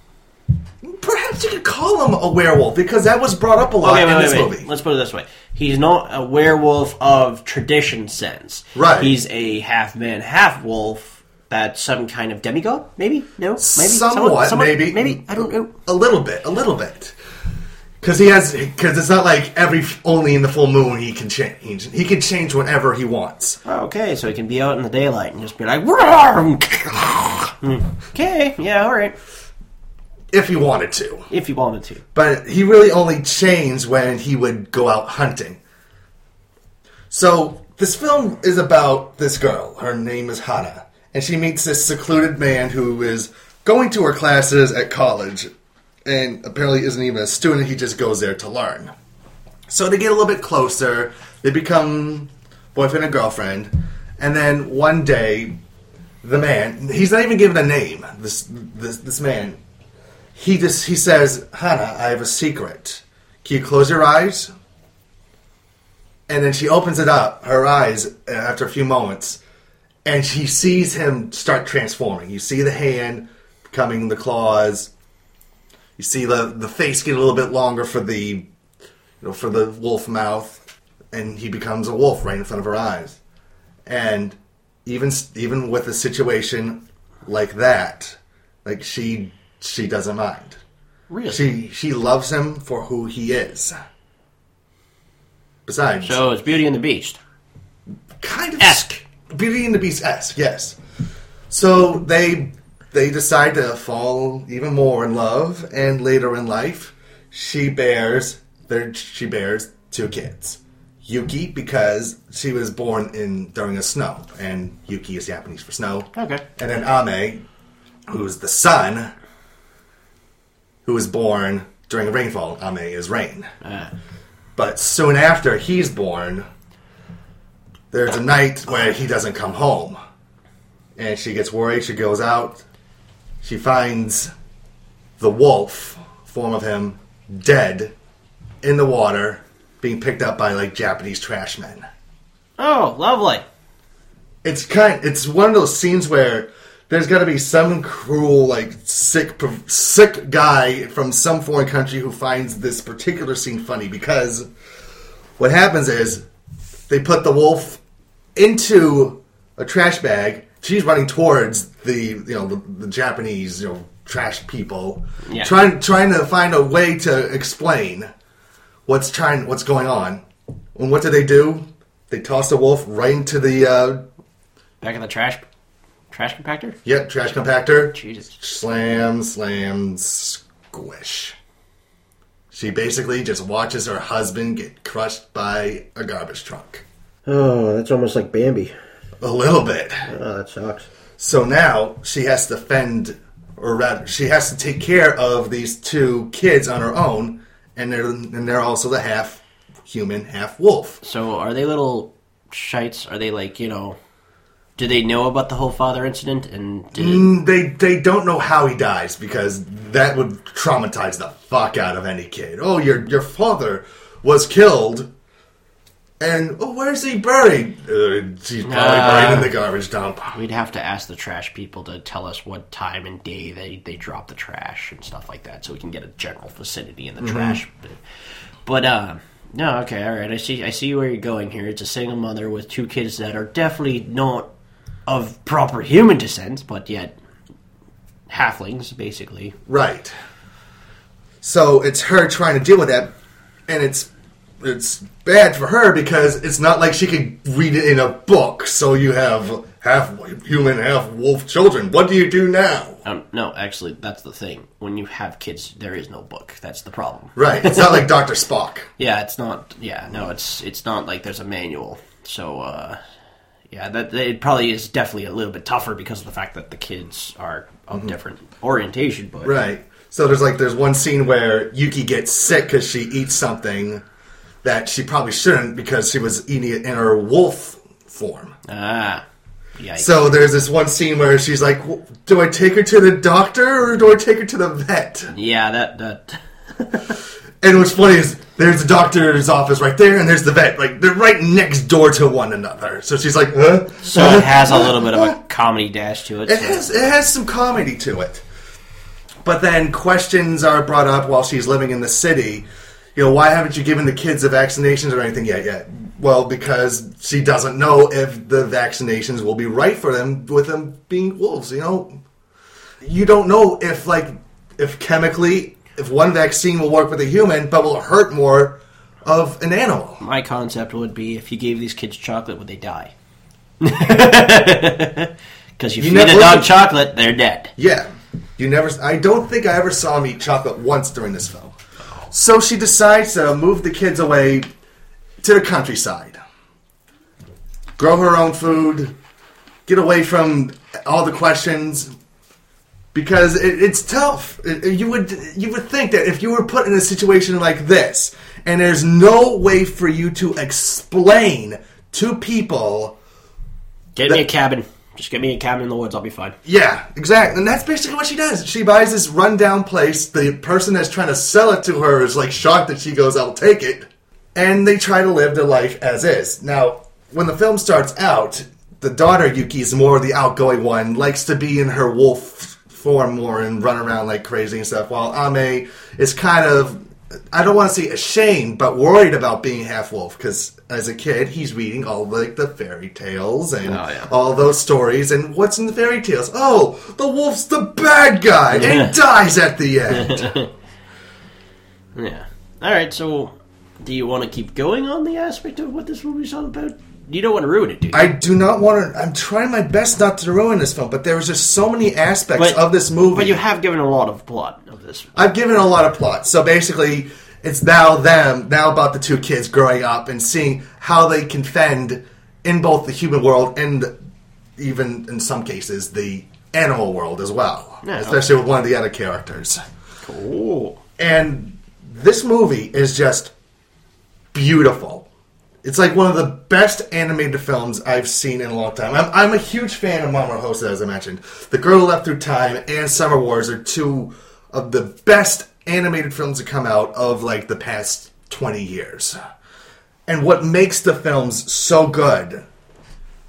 Perhaps you could call him a werewolf, because that was brought up a lot
Okay, wait,
in
wait,
this
wait.
movie.
Let's put it this way. He's not a werewolf of tradition sense.
Right.
He's a half man, half wolf. That's some kind of demigod? Maybe? No? Maybe?
Somewhat,
Someone-
maybe.
Maybe? I don't know.
A little bit, a little bit. Because he has, because it's not like every only in the full moon he can change. He can change whenever he wants.
Okay, so he can be out in the daylight and just be like, "Roar!" Okay, yeah, alright.
If he wanted to.
If he wanted to.
But he really only changed when he would go out hunting. So, this film is about this girl. Her name is Hana. And she meets this secluded man who is going to her classes at college. And apparently isn't even a student, he just goes there to learn. So they get a little bit closer. They become boyfriend and girlfriend. And then one day, the man, he's not even given a name, this this, this man. He just he says, Hana, I have a secret. Can you close your eyes? And then she opens it up, her eyes, after a few moments, and she sees him start transforming. You see the hand becoming the claws. You see the the face get a little bit longer for the you know for the wolf mouth, and he becomes a wolf right in front of her eyes. And even even with a situation like that, like she. She doesn't mind.
Really?
She she loves him for who he is. Besides,
So it's Beauty and the Beast.
kind of
Esque.
Beauty and the Beast-esque, yes. So they they decide to fall even more in love, and later in life, she bears their she bears two kids. Yuki, because she was born in during a snow, and Yuki is Japanese for snow.
Okay.
And then Ame, who's the son, who was born during a rainfall. Ame is rain.
Ah.
But soon after he's born, there's a night where he doesn't come home. And she gets worried. She goes out. She finds the wolf form of him dead in the water, being picked up by like Japanese trash men.
Oh, lovely.
It's kind. It's one of those scenes where there's got to be some cruel, like, sick sick guy from some foreign country who finds this particular scene funny, because what happens is they put the wolf into a trash bag. She's running towards the, you know, the, the Japanese, you know, trash people,
yeah.
trying trying to find a way to explain what's trying what's going on. And what do they do? They toss the wolf right into the uh,
back of the trash trash compactor.
Yep, trash compactor.
Jesus.
Slam, slam, squish. She basically just watches her husband get crushed by a garbage truck.
Oh, that's almost like Bambi.
A little bit.
Oh, that sucks.
So now she has to fend, or rather, she has to take care of these two kids on her own, and they're and they're also the half human, half wolf.
So are they little shites? Are they like, you know, do they know about the whole father incident? And did
mm, they they don't know how he dies, because that would traumatize the fuck out of any kid. Oh, your your father was killed. And, oh, where's he buried? Uh, he's probably
Uh,
buried in the garbage dump.
We'd have to ask the trash people to tell us what time and day they, they drop the trash and stuff like that, so we can get a general vicinity in the
Mm-hmm.
trash. But, but uh, no, okay, all right. I see. I see where you're going here. It's a single mother with two kids that are definitely not of proper human descent, but yet halflings, basically.
Right. So it's her trying to deal with that, and it's it's bad for her because it's not like she could read it in a book. So you have half human, half wolf children. What do you do now?
Um, no, actually, that's the thing. When you have kids, there is no book. That's the problem.
Right. It's not like Doctor Spock.
Yeah, it's not. Yeah, no, it's it's not like there's a manual. So, uh, yeah, that it probably is definitely a little bit tougher because of the fact that the kids are of different orientation. But
Right. So there's like there's one scene where Yuki gets sick because she eats something that she probably shouldn't because she was eating it in her wolf form.
ah, yeah.
So there's this one scene where she's like, "W- "Do I take her to the doctor or do I take her to the vet?"
yeah, that that.
And what's funny is there's the doctor's office right there, and there's the vet. Like they're right next door to one another. So she's like, "Huh?"
So it has a little bit of a comedy dash to it.
It
so-
has it has some comedy to it. But then questions are brought up while she's living in the city. You know, why haven't you given the kids the vaccinations or anything yet? Yet, well, because she doesn't know if the vaccinations will be right for them with them being wolves. You know, you don't know if like if chemically if one vaccine will work with a human, but will hurt more of an animal.
My concept would be if you gave these kids chocolate, would they die? Because you,
You
feed
never
a
look
dog
at-
chocolate, they're dead.
Yeah. You never. I don't think I ever saw him eat chocolate once during this film. So she decides to move the kids away to the countryside, grow her own food, get away from all the questions, because it, it's tough. It- you would you would think that if you were put in a situation like this, and there's no way for you to explain to people.
Get me a cabin. Just get me a cabin in the woods. I'll be fine.
Yeah, exactly. And that's basically what she does. She buys this rundown place. The person that's trying to sell it to her is like shocked that she goes, I'll take it. And they try to live their life as is. Now, when the film starts out, the daughter, Yuki, is more the outgoing one, likes to be in her wolf form more and run around like crazy and stuff, while Ame is kind of, I don't want to say ashamed, but worried about being half wolf, because as a kid, he's reading all like the fairy tales and
Oh, yeah.
all those stories. And what's in the fairy tales? Oh, the wolf's the bad guy and dies at the end.
Yeah. All right. So, do you want to keep going on the aspect of what this movie's all about? You don't want to ruin it, do you?
I do not want to. I'm trying my best not to ruin this film, but there was just so many aspects
But-
of this movie.
But you have given a lot of plot of this.
I've given a lot of plot. So basically, it's now them, now about the two kids growing up and seeing how they can fend in both the human world and even, in some cases, the animal world as well.
Yeah.
Especially with one of the other characters.
Cool.
And this movie is just beautiful. It's like one of the best animated films I've seen in a long time. I'm, I'm a huge fan of Mamoru Hosoda, as I mentioned. The Girl Who Left Through Time and Summer Wars are two of the best animated films to come out of like the past twenty years. And what makes the films so good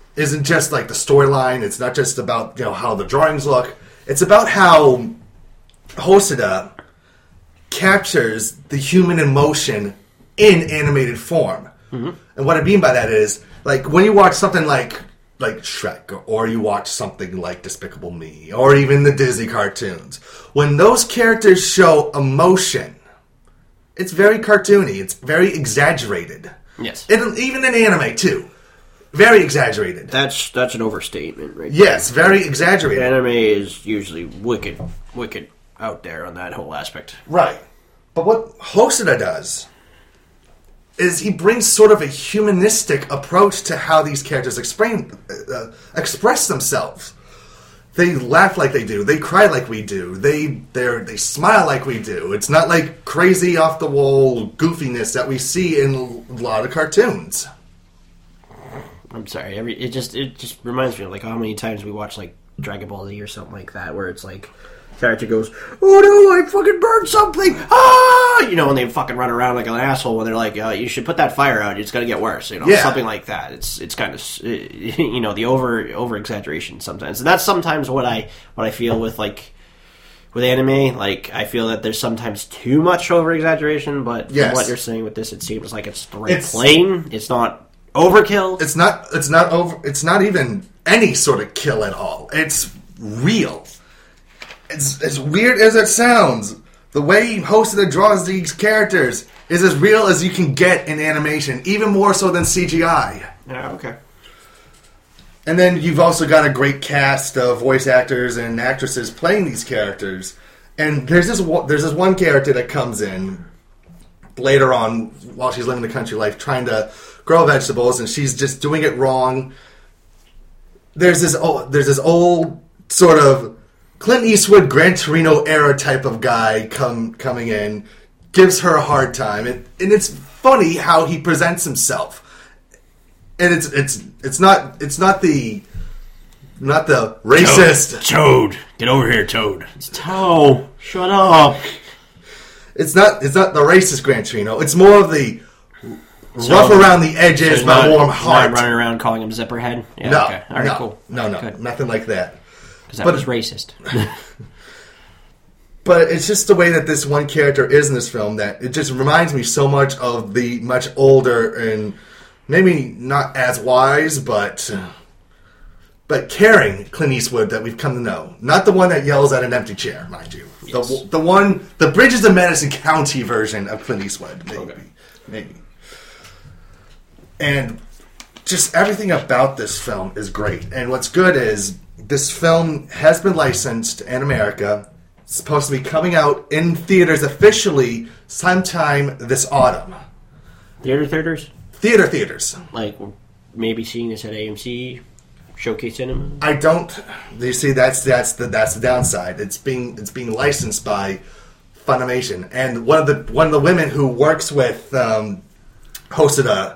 isn't just like the storyline. It's not just about, you know, how the drawings look. It's about how Hosoda captures the human emotion in animated form. Mm-hmm. And what I mean by that is, like, when you watch something like like Shrek, or you watch something like Despicable Me, or even the Disney cartoons, when those characters show emotion, it's very cartoony. It's very exaggerated.
Yes.
And even in anime, too. Very exaggerated.
That's that's an overstatement, right?
Yes, very exaggerated.
Anime is usually wicked, wicked out there on that whole aspect.
Right. But what Hosoda does is he brings sort of a humanistic approach to how these characters explain, uh, express themselves. They laugh like they do. They cry like we do. They they they smile like we do. It's not like crazy off the wall goofiness that we see in a lot of cartoons.
I'm sorry. Every it just it just reminds me of like how many times we watch like Dragon Ball Z or something like that, where it's like character goes, "Oh no, I fucking burned something!" Ah, you know, and they fucking run around like an asshole when they're like, uh, "You should put that fire out. It's gonna get worse." You know,
yeah.
something like that. It's it's kind of you know the over over exaggeration sometimes, and that's sometimes what I what I feel with like with anime. Like I feel that there's sometimes too much over exaggeration, but
yes.
from what you're saying with this, it seems like it's the right
it's,
plane. It's not overkill.
It's not. It's not over. It's not even any sort of kill at all. It's real. It's as weird as it sounds. The way Hosoda draws these characters is as real as you can get in animation, even more so than C G I.
Yeah. Okay.
And then you've also got a great cast of voice actors and actresses playing these characters. And there's this there's this one character that comes in later on while she's living the country life, trying to grow vegetables, and she's just doing it wrong. There's this old, there's this old sort of Clint Eastwood, Gran Torino era type of guy come coming in, gives her a hard time, and, and it's funny how he presents himself. And it's it's it's not it's not the not the racist
Toad, get over here, Toad. It's Toad. Shut up.
It's not it's not the racist Gran Torino. It's more of the
So,
rough around the edges,
so
but
not,
warm heart.
Not running around calling him Zipperhead. Yeah,
no,
okay. All right,
no,
cool.
no, no,
Good.
nothing like that.
Because that
But-
was racist.
But it's just the way that this one character is in this film that it just reminds me so much of the much older and maybe not as wise, but but caring Clint Eastwood that we've come to know. Not the one that yells at an empty chair, mind you.
Yes.
The the one, the Bridges of Madison County version of Clint Eastwood, maybe,
Okay.
maybe. And just everything about this film is great. And what's good is this film has been licensed in America. It's supposed to be coming out in theaters officially sometime this autumn.
Theater theaters?
Theater theaters.
Like, maybe seeing this at A M C, Showcase Cinema?
I don't. You see, that's that's the that's the downside. It's being it's being licensed by Funimation, and one of the one of the women who works with um, Hosoda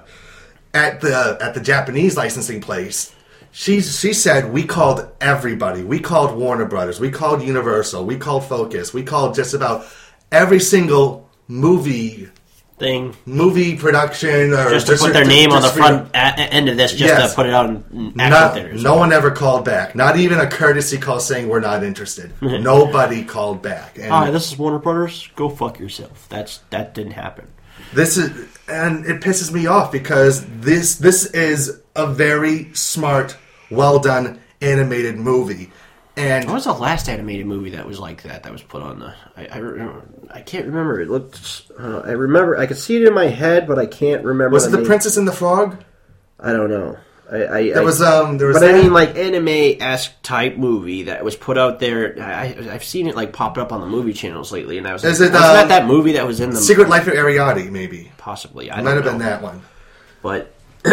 at the at the Japanese licensing place. She she said we called everybody. We called Warner Brothers. We called Universal. We called Focus. We called just about every single movie
Thing.
movie production or
Just to put their name on the
just-
front a- end of this, just
Yes.
to put it out in actual
Not,
theaters.
no one ever called back. Not even a courtesy call saying we're not interested. Nobody called back. And
Hi, this is Warner Brothers. Go fuck yourself. That's That didn't happen.
this is, and it pisses me off because this this is a very smart, well done animated movie. And
What was the last animated movie that was like that? That was put on the. I I, re- I can't remember. It looked. Uh, I remember. I could see it in my head, but I can't remember.
was it
the
The
name.
Princess and the Frog?
I don't know. I, I,
There
I
was um there was
But I
that.
mean, like anime esque type movie that was put out there. I, I've seen it like pop up on the movie channels lately, and I was like,
Is it,
wasn't
um,
that that movie that was in the
Secret Life of Ariadne, maybe.
Possibly, I
It
don't
might have
know.
been that one.
But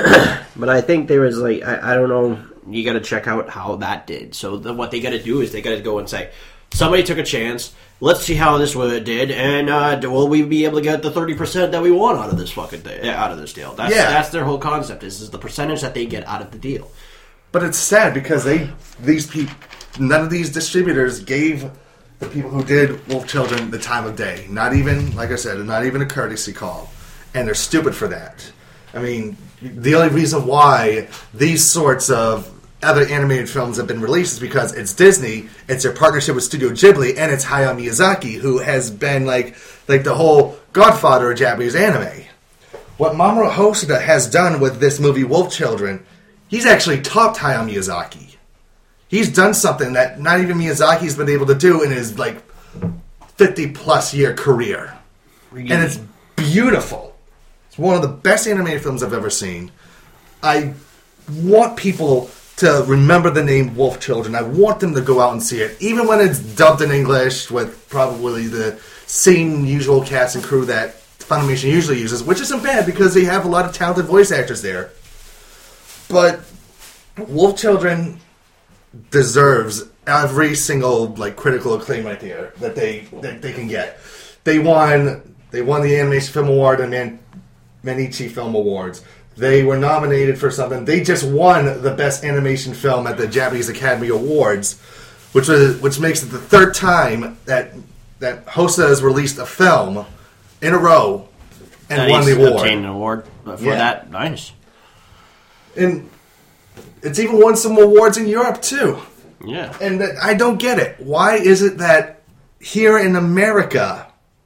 but I think there was like I, I don't know. You got to check out how that did. So the, what they got to do is they got to go and say somebody took a chance. Let's see how this one did, and uh, will we be able to get the thirty percent that we want out of this fucking thing, out of this deal? That's
Yeah.
that's their whole concept. Is is the percentage that they get out of the deal.
But it's sad because they these people none of these distributors gave the people who did Wolf Children the time of day. Not even, like I said, not even a courtesy call. And they're stupid for that. I mean, the only reason why these sorts of other animated films have been released is because it's Disney, it's their partnership with Studio Ghibli, and it's Hayao Miyazaki, who has been like like the whole godfather of Japanese anime. What Mamoru Hosoda has done with this movie, Wolf Children, he's actually topped Hayao Miyazaki. He's done something that not even Miyazaki's been able to do in his like fifty-plus year career. Really? And it's beautiful. It's one of the best animated films I've ever seen. I want people to remember the name Wolf Children. I want them to go out and see it, even when it's dubbed in English with probably the same usual cast and crew that Funimation usually uses, which isn't bad because they have a lot of talented voice actors there. But Wolf Children deserves every single like critical acclaim right there that they that they can get. They won they won the Animation Film Award and Man, Manichi Film Awards. They were nominated for something. They just won the Best Animation Film at the Japanese Academy Awards, which was which makes it the third time that that Hosoda has released a film in a row and
that
won the award.
Obtained an award for
Yeah.
that. Nice.
And it's even won some awards in Europe too.
Yeah.
And I don't get it. Why is it that here in America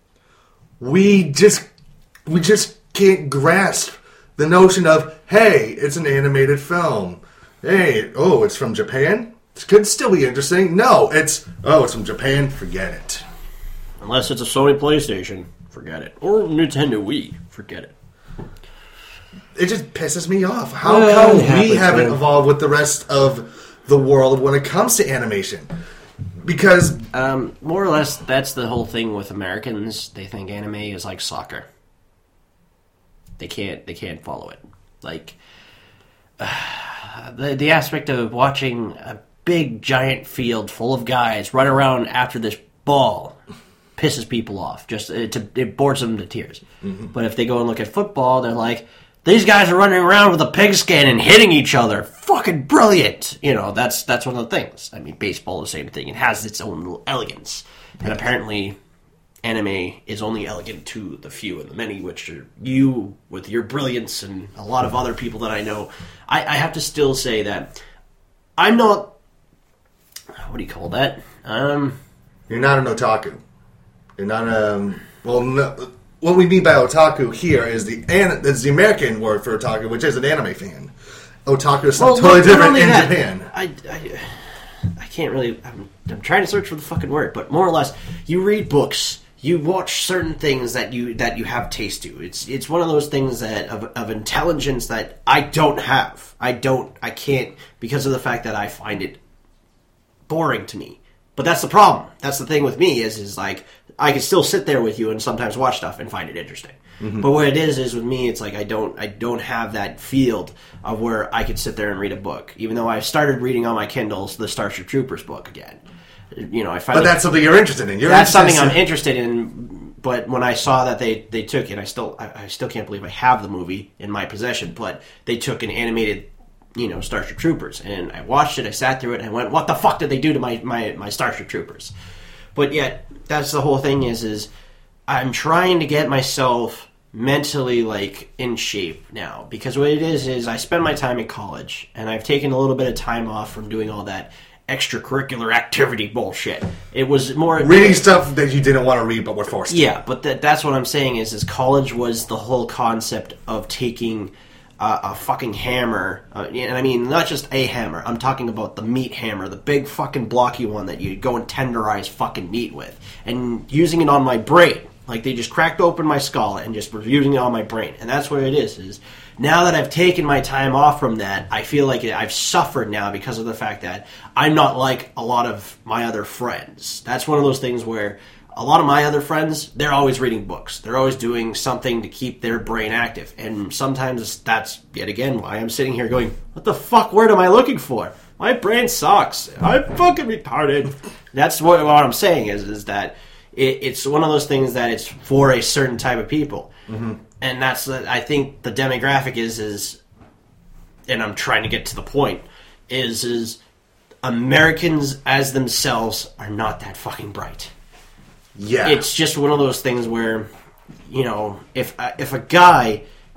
we just we just can't grasp the notion of, hey, it's an animated film. Hey, oh, it's from Japan? It could still be interesting. No, it's, oh, it's from Japan? Forget it.
Unless it's a Sony PlayStation, forget it. Or Nintendo Wii, forget it.
It just pisses me off. How
Yeah,
come
it happens,
we haven't
man.
evolved with the rest of the world when it comes to animation? Because...
Um, more or less, that's the whole thing with Americans. They think anime is like soccer. They can't. They can't follow it. Like uh, the the aspect of watching a big giant field full of guys run around after this ball pisses people off. Just it, it bores them to tears. Mm-hmm. But if they go and look at football, they're like, these guys are running around with a pigskin and hitting each other. Fucking brilliant. You know, that's that's one of the things. I mean, baseball is the same thing. It has its own little elegance, and apparently anime is only elegant to the few and the many, which are you with your brilliance and a lot of other people that I know. I, I have to still say that I'm not... What do you call that? Um,
You're not an otaku. You're not a... Well, no, what we mean by otaku here is the an, is the American word for otaku, which is an anime fan. Otaku is something
well,
totally
not
different
only
in
that,
Japan.
I, I, I can't really... I'm, I'm trying to search for the fucking word, but more or less, you read books... You watch certain things that you that you have taste to. It's it's one of those things that of, of intelligence that I don't have. I don't. I can't because of the fact that I find it boring to me. But that's the problem. That's the thing with me is is like I can still sit there with you and sometimes watch stuff and find it interesting. Mm-hmm. But what it is is with me, it's like I don't I don't have that field of where I could sit there and read a book. Even though I've started reading on my Kindles the Starship Troopers book again. You know, I find
but that's something you're interested in. You're
that's
interested
something
in...
I'm interested in. But when I saw that they, they took it, I still I, I still can't believe I have the movie in my possession. But they took an animated, you know, Starship Troopers, and I watched it. I sat through it, and I went, "What the fuck did they do to my, my, my Starship Troopers?" But yet, that's the whole thing. Is is I'm trying to get myself mentally like in shape now, because what it is is I spend my time in college, and I've taken a little bit of time off from doing all that extracurricular activity bullshit. It was more
reading stuff that you didn't want to read but were forced to.
Yeah, but that, that's what I'm saying is, is college was the whole concept of taking uh, a fucking hammer, uh, and I mean not just a hammer, I'm talking about the meat hammer, the big fucking blocky one that you go and tenderize fucking meat with, and using it on my brain. Like they just cracked open my skull and just were using it on my brain. And that's what it is, is now that I've taken my time off from that, I feel like I've suffered now because of the fact that I'm not like a lot of my other friends. That's one of those things where a lot of my other friends, they're always reading books. They're always doing something to keep their brain active. And sometimes that's, yet again, why I'm sitting here going, what the fuck word am I looking for? My brain sucks. I'm fucking retarded. That's what, what I'm saying is, is that it, it's one of those things that it's for a certain type of people. Mm-hmm. And that's, I think the demographic is, is, and I'm trying to get to the point, is, is Americans as themselves are not that fucking bright.
Yeah.
It's just one of those things where, you know, if if a guy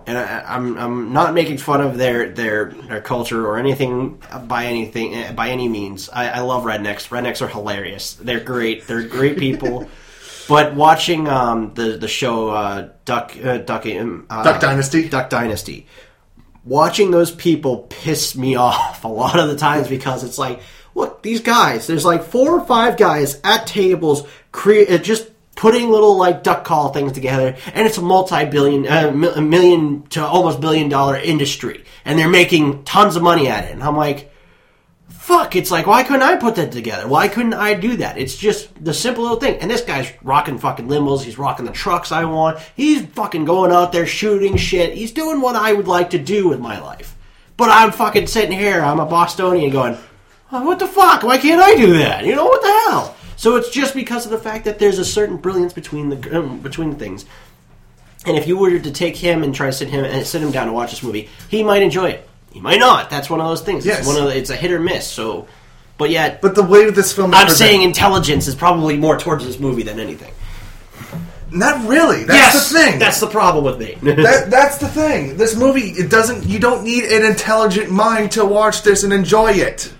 and I, I'm I'm not making fun of their their their culture or anything by anything by any means. I, I love rednecks. Rednecks are hilarious. They're great. They're great people. But watching um, the the show uh, Duck uh, Duck uh,
Duck Dynasty,
Duck Dynasty, watching those people piss me off a lot of the times because it's like, look, these guys. There's like four or five guys at tables, create just putting little like duck call things together, and it's a multi-billion, uh, a million to almost billion dollar industry, and they're making tons of money at it. And I'm like, fuck, it's like, why couldn't I put that together? Why couldn't I do that? It's just the simple little thing. And this guy's rocking fucking limos. He's rocking the trucks I want. He's fucking going out there shooting shit. He's doing what I would like to do with my life. But I'm fucking sitting here, I'm a Bostonian going, oh, what the fuck? Why can't I do that? You know, what the hell? So it's just because of the fact that there's a certain brilliance between the um, between things. And if you were to take him and try to sit him and sit him down to watch this movie, he might enjoy it. He might not. That's one of those things.
Yes.
It's one of the, it's a hit or miss. So, but yet,
but the way this film, is
I'm
presented-
saying intelligence is probably more towards this movie than anything.
not really. That's
yes,
the thing.
That's the problem with me.
that, that's the thing. This movie, it doesn't. You don't need an intelligent mind to watch this and enjoy it.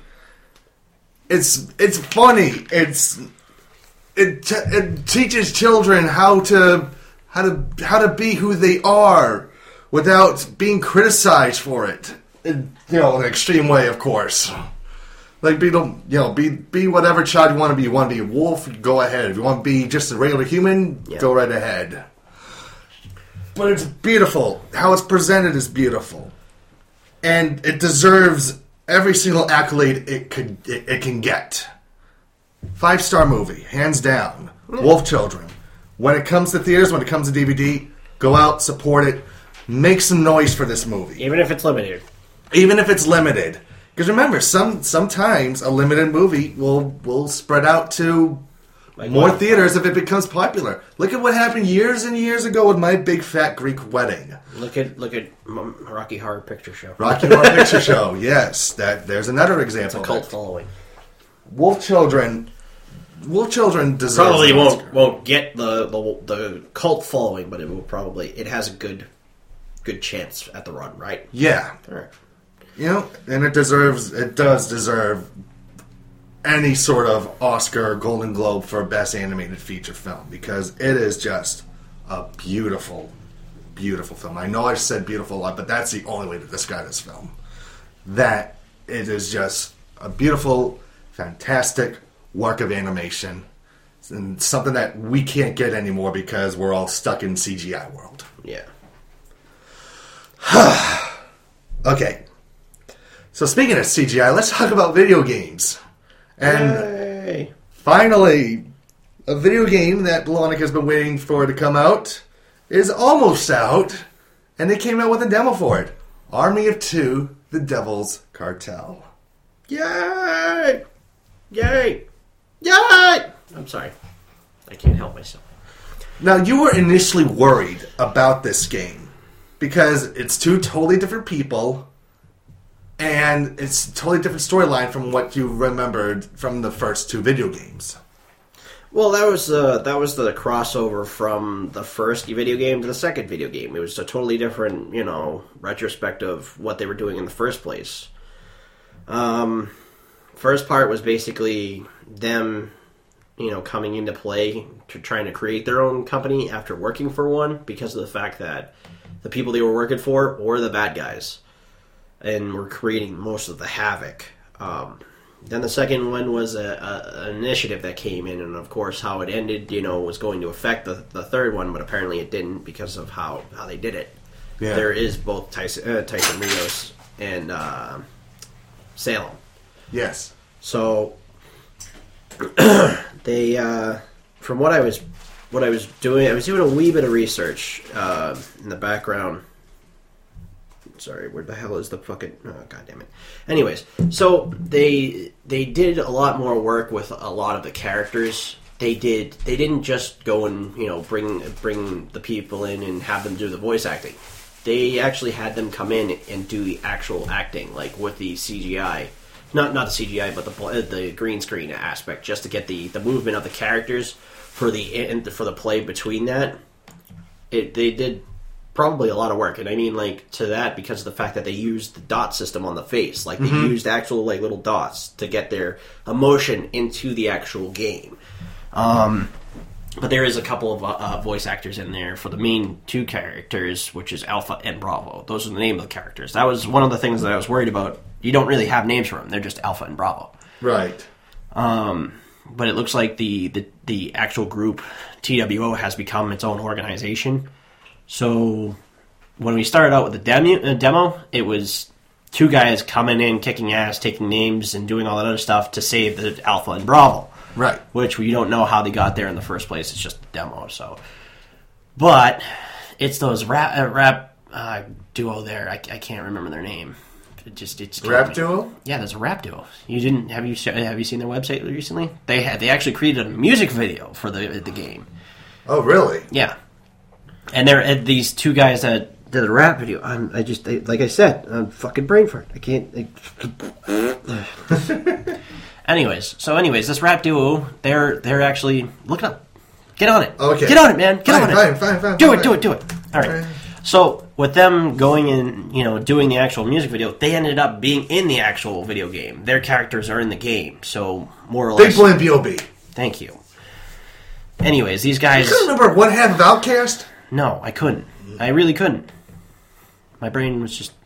It's it's funny. It's it t- it teaches children how to how to how to be who they are without being criticized for it. In, you know, in an extreme way, of course. Like, be don't you know be be whatever child you want to be. You want to be a wolf? Go ahead. If you want to be just a regular human,
Yeah.
go right ahead. But it's beautiful. How it's presented is beautiful, and it deserves every single accolade it could it, it can get. Five star movie, hands down. Wolf Children. When it comes to theaters, when it comes to D V D, go out, support it, make some noise for this movie,
Even if it's limited.
even if it's limited. Because remember, some sometimes a limited movie will will spread out to
Like
more
what?
theaters if it becomes popular. Look at what happened years and years ago with My Big Fat Greek Wedding.
Look at look at M- Rocky Horror Picture Show.
Rocky Horror Picture Show, yes. That there's another example.
Cult
of it.
following.
Wolf Children, Wolf Children deserve
Probably
an
won't
Oscar.
won't get the, the the cult following, but it will probably it has a good good chance at the run, right?
Yeah,
All right.
you know, and it deserves, it does deserve any sort of Oscar or Golden Globe for Best Animated Feature Film because it is just a beautiful, beautiful film. I know I've said beautiful a lot, but that's the only way to describe this film. That it is just a beautiful, fantastic work of animation, and something that we can't get anymore because we're all stuck in C G I world.
Yeah.
Okay, so speaking of C G I, let's talk about video games. And
Yay.
finally, a video game that Blonic has been waiting for to come out is almost out, and they came out with a demo for it. Army of Two, The Devil's Cartel.
Yay! Yay! Yay! I'm sorry. I can't help myself.
Now, you were initially worried about this game because it's two totally different people, and it's a totally different storyline from what you remembered from the first two video games.
Well, that was uh, that was the crossover from the first video game to the second video game. It was a totally different, you know, retrospective of what they were doing in the first place. Um, first part was basically them, you know, coming into play to trying to create their own company after working for one because of the fact that the people they were working for were the bad guys and were creating most of the havoc. Um, then the second one was a, a, an initiative that came in, and of course how it ended, you know, was going to affect the, the third one, but apparently it didn't because of how, how they did it.
Yeah.
There is both Tyson, uh, Tyson Rios and uh, Salem.
Yes.
So they, uh, from what I was, what I was doing, I was doing a wee bit of research uh, in the background. Sorry, where the hell is the fucking? Oh, God damn it! Anyways, so they they did a lot more work with a lot of the characters. They did. They didn't just go and you know bring bring the people in and have them do the voice acting. They actually had them come in and do the actual acting, like with the C G I. Not not the C G I, but the the green screen aspect, just to get the, the movement of the characters for the and for the play between that. It they did probably a lot of work, and I mean like to that because of the fact that they used the dot system on the face, like they
Mm-hmm.
used actual like little dots to get their emotion into the actual game. Um, but there is a couple of uh, voice actors in there for the main two characters, which is Alpha and Bravo. Those are the name of the characters. That was one of the things that I was worried about. You don't really have names for them; they're just Alpha and Bravo.
Right.
Um, but it looks like the, the, the actual group, T W O, has become its own organization. So when we started out with the demo, uh, demo, it was two guys coming in, kicking ass, taking names, and doing all that other stuff to save the Alpha and Bravo.
Right.
Which we don't know how they got there in the first place. It's just a demo. So, but it's those rap, uh, rap uh, duo there. I, I can't remember their name. It just it's
Rap duo?
Yeah, there's a rap duo. You didn't have you have you seen their website recently? They had they actually created a music video for the the game.
Oh, really?
Yeah, and they're and these two guys that did a rap video. I'm I just I, like I said, I'm fucking brain fart. I can't. I... anyways, so anyways, this rap duo, they're they're actually look it up. Get on it.
Okay.
Get on it, man. Get
Fine,
on it.
fine, fine, fine,
Do
fine.
it. Do it. Do it. All right. So with them going in, you know, doing the actual music video, they ended up being in the actual video game. Their characters are in the game, so more or
Big
less.
Boy and B O B.
Thank you. Anyways, these guys.
You couldn't remember one half of Outcast?
No, I couldn't. I really couldn't. My brain was just.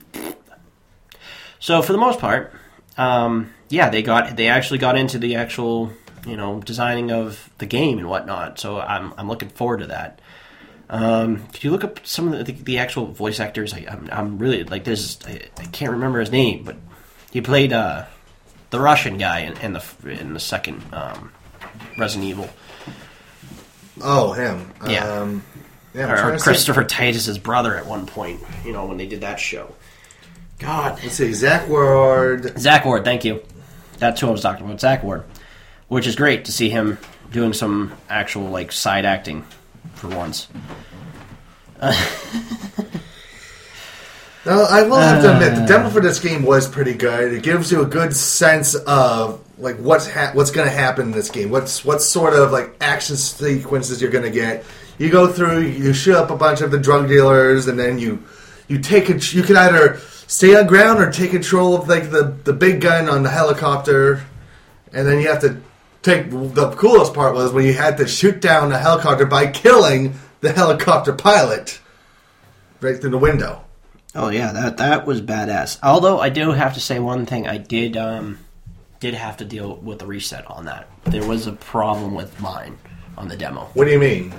So for the most part, um, yeah, they got they actually got into the actual, you know, designing of the game and whatnot. So I'm I'm looking forward to that. Um, could you look up some of the, the, the actual voice actors? I, I'm, I'm really like there's I, I can't remember his name, but he played uh, the Russian guy in, in the in the second um, Resident Evil.
Oh, him.
Yeah.
Um, yeah I'm
Or,
trying
or
to see.
Christopher Titus's brother at one point. You know when they did that show. God,
Let's see. Zach Ward.
Zach Ward, thank you. That's who I was talking about, Zach Ward, which is great to see him doing some actual like side acting for once.
Now, I will have to admit, the demo for this game was pretty good. It gives you a good sense of like what's ha- what's going to happen in this game. What's what sort of like action sequences you're going to get. You go through, you shoot up a bunch of the drug dealers, and then you you take a, you can either stay on ground or take control of like the the big gun on the helicopter, and then you have to take. The coolest part was when you had to shoot down the helicopter by killing the helicopter pilot right through the window.
Oh yeah, that that was badass. Although I do have to say one thing, I did um did have to deal with the reset on that. There was a problem with mine on the demo.
What do you mean?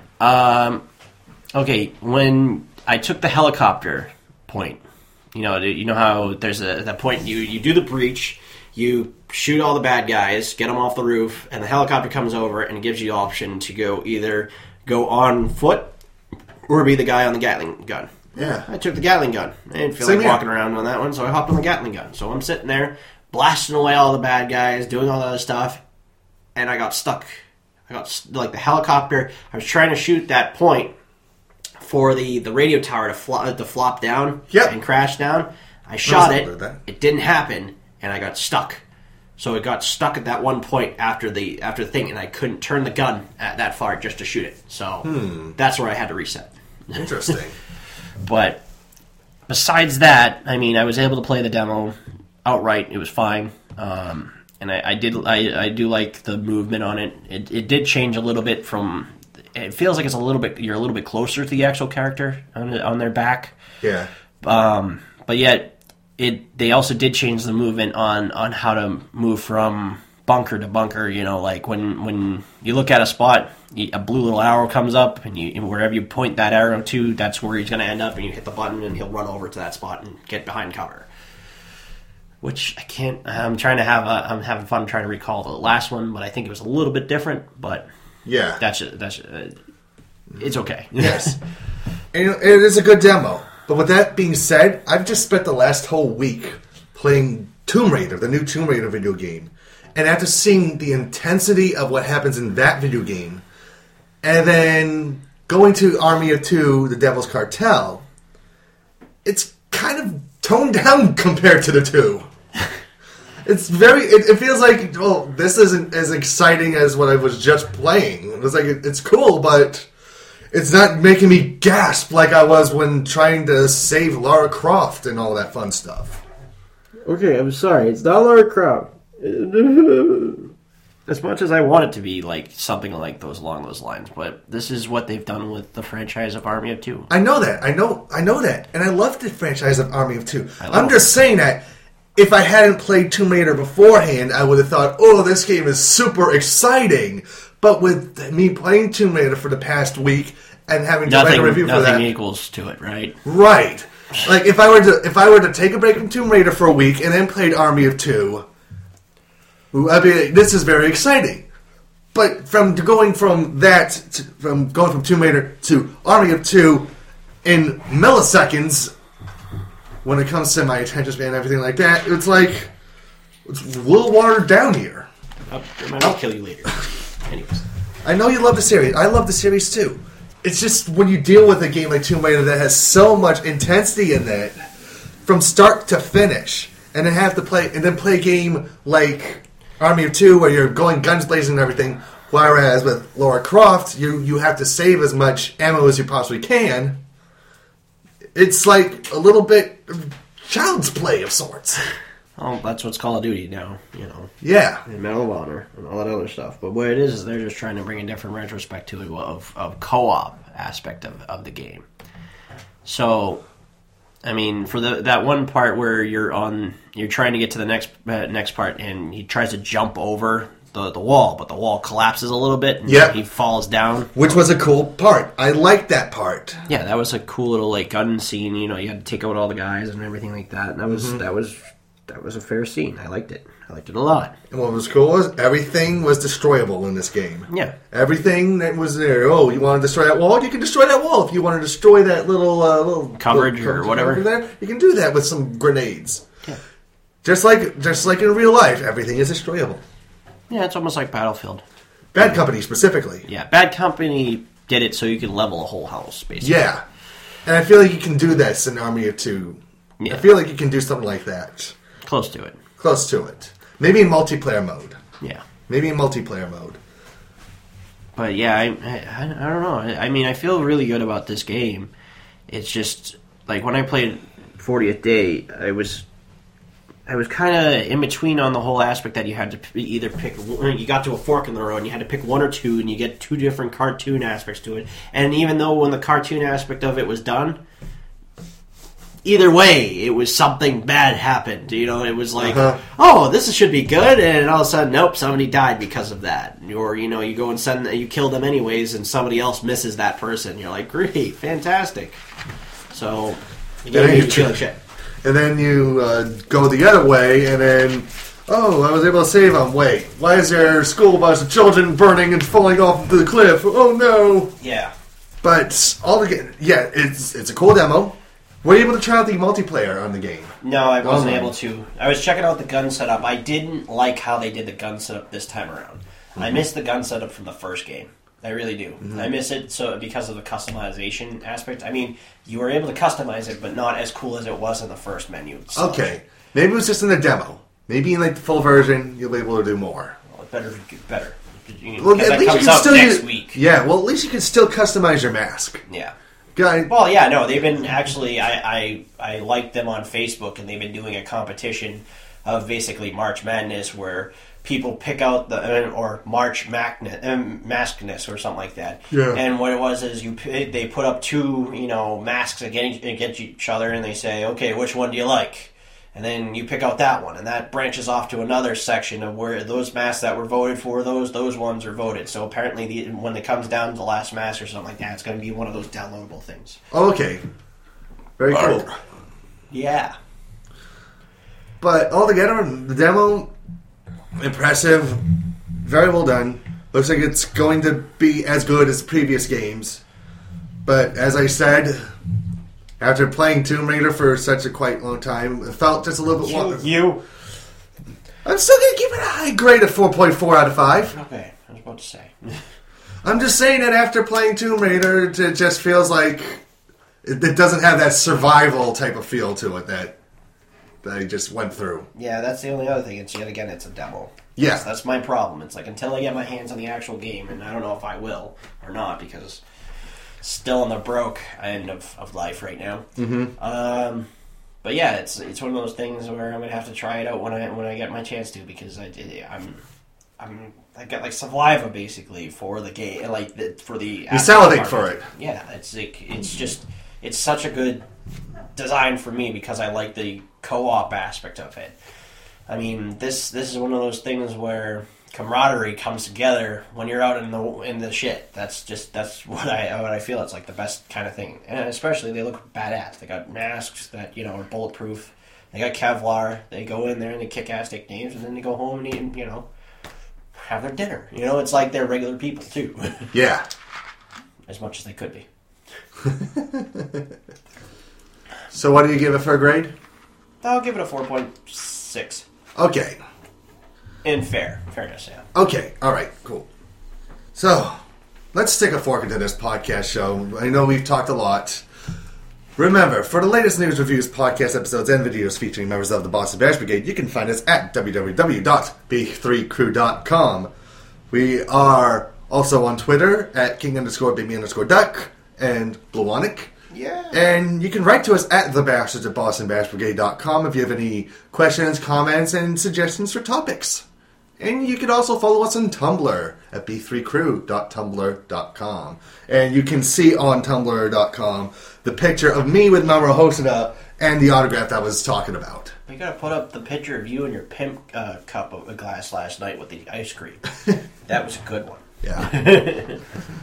Um, okay, when I took the helicopter point, you know, you know how there's a that point you you do the breach, you shoot all the bad guys, get them off the roof, and the helicopter comes over and gives you the option to go either go on foot or be the guy on the Gatling gun.
Yeah.
I took the Gatling gun. I didn't feel
Same
like
here.
walking around on that one, so I hopped on the Gatling gun. So I'm sitting there, blasting away all the bad guys, doing all that other stuff, and I got stuck. I got, st- like, the helicopter, I was trying to shoot that point for the, the radio tower to, flo- to flop down
Yep.
and crash down. I shot
something
it,
like that.
it didn't happen, and I got stuck. So it got stuck at that one point after the after the thing, and I couldn't turn the gun at that far just to shoot it. So
Hmm.
that's where I had to reset.
Interesting.
But besides that, I mean, I was able to play the demo outright. It was fine, um, and I, I did. I, I do like the movement on it. it. It did change a little bit from. It feels like it's a little bit. You're a little bit closer to the actual character on on their back.
Yeah.
Um, but yet, it they also did change the movement on on how to move from bunker to bunker. You know, like when when you look at a spot, a blue little arrow comes up, and you and wherever you point that arrow to, that's where he's going to end up. And you hit the button, and he'll run over to that spot and get behind cover. Which I can't. I'm trying to have. A, I'm having fun trying to recall the last one, but I think it was a little bit different. But
Yeah.
that's that's uh, it's okay.
Yes. And it is a good demo. But with that being said, I've just spent the last whole week playing Tomb Raider, the new Tomb Raider video game. And after seeing the intensity of what happens in that video game, and then going to Army of Two, The Devil's Cartel, it's kind of toned down compared to the two. It's very, it, it feels like, well, this isn't as exciting as what I was just playing. It was like, it, it's cool, but It's not making me gasp like I was when trying to save Lara Croft and all that fun stuff.
Okay, I'm sorry. It's not Lara Croft. As much as I want it to be like something like those along those lines, but this is what they've done with the franchise of Army of Two.
I know that. I know. I know that, and I love the franchise of Army of Two.
I
I'm
love
just saying that if I hadn't played Tomb Raider beforehand, I would have thought, "Oh, this game is super exciting." But with me playing Tomb Raider for the past week and having to
Nothing,
write a review for
nothing
that,
equals to it, right?
right? Like if I were to if I were to take a break from Tomb Raider for a week and then played Army of Two, I'd be like, this is very exciting. But from going from that, to, from going from Tomb Raider to Army of Two in milliseconds, when it comes to my attention span and everything like that, it's like it's a little watered down here.
I'll, I'll kill you later. Anyways,
I know you love the series. I love the series too. It's just when you deal with a game like Tomb Raider that has so much intensity in it, from start to finish, and then have to play and then play a game like Army of Two, where you're going guns blazing and everything, whereas with Lara Croft, you, you have to save as much ammo as you possibly can. It's like a little bit of child's play of sorts.
oh, that's what's Call of Duty now, you know,
Yeah.
and Medal of Honor and all that other stuff. But what it is is they're just trying to bring a different retrospect to it of of co-op aspect of, of the game. So, I mean, for the that one part where you're on, you're trying to get to the next uh, next part, and he tries to jump over the, the wall, but the wall collapses a little bit, and
Yep.
he falls down.
Which was a cool part. I liked that part.
Yeah, that was a cool little like gun scene. You know, you had to take out all the guys and everything like that. And that was that was that was a fair scene. I liked it. I liked it a lot.
And what was cool is everything was destroyable in this game.
Yeah.
Everything that was there. Oh, you want to destroy that wall? You can destroy that wall. If you want to destroy that little uh, little
Coverage
little
or whatever.
over there, you can do that with some grenades.
Yeah.
Just like just like in real life, everything is destroyable.
Yeah, it's almost like Battlefield.
Bad Company specifically.
Yeah, Bad Company did it so you could level a whole house, basically.
Yeah. And I feel like you can do this in Army of Two.
Yeah.
I feel like you can do something like that.
Close to it.
Close to it. Maybe in multiplayer mode.
Yeah.
Maybe in multiplayer mode.
But yeah, I, I, I don't know. I, I mean, I feel really good about this game. It's just, like, when I played fortieth Day, I was... I was kind of in between on the whole aspect that you had to p- either pick, you got to a fork in the road and you had to pick one or two, and you get two different cartoon aspects to it. And even though when the cartoon aspect of it was done, either way, it was something bad happened. You know, it was like,
Uh-huh.
oh, this should be good, and all of a sudden, nope, somebody died because of that. Or, you know, you go and send, you kill them anyways, and somebody else misses that person. You're like, great, fantastic. So, you gotta
Yeah,
make
you
feel
tr-
like shit.
And then you uh, go the other way, and then, oh, I was able to save them. Wait, why is there a school bus of children burning and falling off the cliff? Oh no!
Yeah.
But all the yeah, it's it's a cool demo. Were you able to try out the multiplayer on the game?
No, I wasn't
Oh.
able to. I was checking out the gun setup. I didn't like how they did the gun setup this time around.
Mm-hmm.
I missed the gun setup from the first game. I really do.
Mm-hmm.
I miss it so because of the customization aspect. I mean, you were able to customize it, but not as cool as it was in the first menu. So,
Okay, maybe it was just in the demo. Maybe in like the full version, you'll be able to do more.
well, it better get better. You-
Well,
because
at
that
least you
comes
can
out
still
next
use,
week.
Yeah, well, at least you can still customize your mask.
Yeah.
Guy,
Well, yeah, no, they've been actually. I I, I like them on Facebook, and they've been doing a competition of basically March Madness, where people pick out the or March Macness, um, Maskness or something like that.
Yeah.
And what it was is you p- they put up two you know masks against against each other, and they say, okay, which one do you like? And then you pick out that one, and that branches off to another section of where those masks that were voted for, those those ones are voted. So apparently, the, when it comes down to the last mask or something like that, it's going to be one of those downloadable things.
okay, very cool.
Yeah.
But altogether, the demo, impressive, very well done. Looks like it's going to be as good as previous games. But as I said, after playing Tomb Raider for such a quite long time, it felt just a little bit more.
You.
I'm still going to give it a high grade of four point four out of five.
Okay, I was about to say.
I'm just saying that after playing Tomb Raider, it just feels like it, it doesn't have that survival type of feel to it that, that I just went through.
Yeah, that's the only other thing. It's yet again, it's a demo.
Yeah.
That's, that's my problem. It's like until I get my hands on the actual game, and I don't know if I will or not because still on the broke end of, of life right now. Mm-hmm. Um, but yeah, it's it's one of those things where I'm gonna have to try it out when I when I get my chance to, because I I'm I'm I got like Saliva basically for the game, like the, for the
you salivate for it.
Yeah, it's like it's just it's such a good design for me because I like the co-op aspect of it. I mean, this this is one of those things where camaraderie comes together when you're out in the in the shit. That's just that's what I what I feel. It's like the best kind of thing, and especially they look badass. They got masks that you know are bulletproof. They got Kevlar. They go in there and they kick ass, take names, and then they go home and eat, you know, have their dinner. You know, it's like they're regular people too.
Yeah,
as much as they could be.
So, what do you give it for a grade?
I'll give it a four point six.
Okay.
In fair, fairness, yeah.
Okay, all right, cool. So, let's stick a fork into this podcast show. I know we've talked a lot. Remember, for the latest news, reviews, podcast episodes, and videos featuring members of the Boston Bash Brigade, you can find us at w w w dot b three crew dot com. We are also on Twitter at king underscore baby underscore duck and Blawonic.
Yeah.
And you can write to us at thebastards at boston bash brigade dot com if you have any questions, comments, and suggestions for topics. And you can also follow us on Tumblr at b three crew dot tumblr dot com. And you can see on tumblr dot com the picture of me with Mamoru Hosoda and the autograph that I was talking about.
We gotta put up the picture of you and your pimp uh, cup of a glass last night with the ice cream. That was a good one.
Yeah.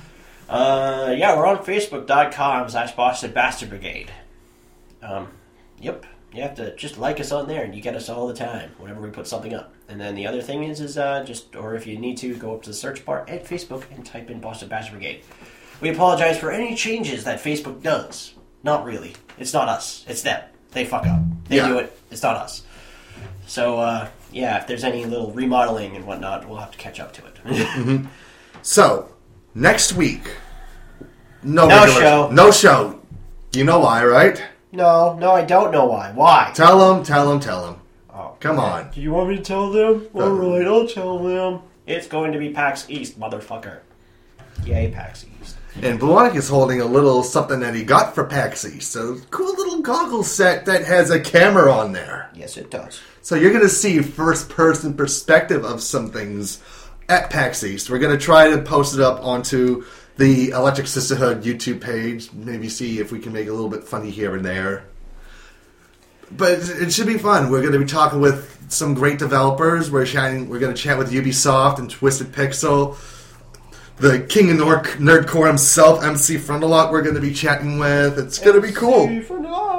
uh, yeah, we're on Facebook dot com slash Boston Bastard Brigade. Um, yep. You have to just like us on there, and you get us all the time whenever we put something up. And then the other thing is, is uh, just, or if you need to, go up to the search bar at Facebook and type in Boston Bastard Brigade. We apologize for any changes that Facebook does. Not really. It's not us. It's them. They fuck up. They
Yeah.
do it. It's not us. So, uh, yeah, if there's any little remodeling and whatnot, we'll have to catch up to it.
Mm-hmm. So, next week, no,
No
regular-
show.
No show. You know why, right?
No, no, I don't know why. Why?
Tell them, tell them, tell them.
Oh,
Come on.
Do you want me to tell them?
Uh,
Alright, I'll tell them. It's going to be PAX East, motherfucker. Yay, PAX East.
And Blawonic is holding a little something that he got for PAX East. A cool little goggle set that has a camera on there.
Yes, it does.
So you're going to see first-person perspective of some things at PAX East. We're going to try to post it up onto the Electric Sisterhood YouTube page. Maybe see if we can make it a little bit funny here and there. But it should be fun. We're going to be talking with some great developers. We're chatting. We're going to chat with Ubisoft and Twisted Pixel. The King of Nerd, Nerdcore himself, M C Frontalot, we're going to be chatting with. It's going to be cool.
You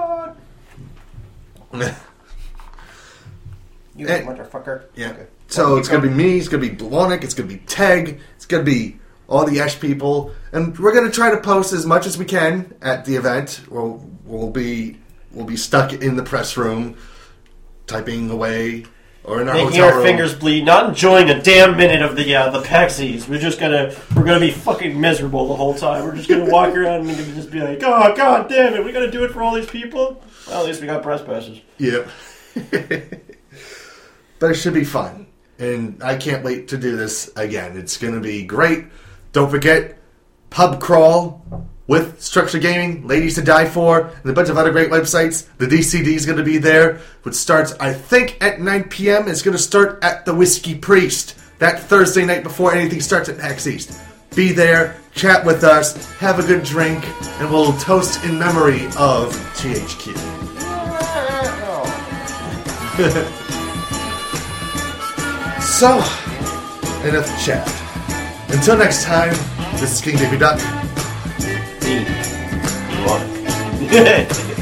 And-
motherfucker.
Yeah.
Okay.
So it's going to be me, it's going to be Blawonic, it's going to be Teg, it's going to be all the Esh people. And we're going to try to post as much as we can at the event. We'll, we'll be we'll be stuck in the press room, typing away, or in our
Making
hotel
our
room.
fingers bleed, not enjoying a damn minute of the uh, the PAX East. We're just gonna we're gonna be fucking miserable the whole time. We're just gonna walk around and gonna just be like, oh god damn it, we gotta do it for all these people. Well, at least we got press passes.
Yep. But it should be fun. And I can't wait to do this again. It's going to be great. Don't forget, Pub Crawl with Structure Gaming, Ladies to Die For, and a bunch of other great websites. The D C D is going to be there, which starts, I think, at nine p.m. It's going to start at the Whiskey Priest that Thursday night before anything starts at PAX East. Be there, chat with us, have a good drink, and we'll toast in memory of T H Q. So, enough chat. Until next time, this is King Baby Duck.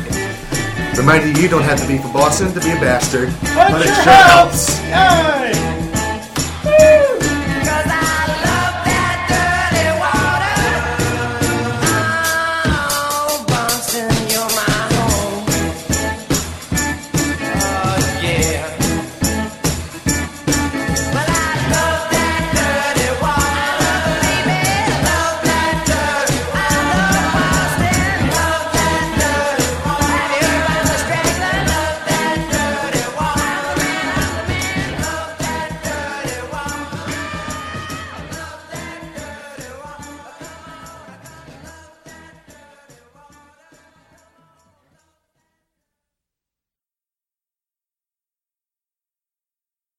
Reminding you, you don't have to be from Boston to be a bastard, but it sure helps.
Yay!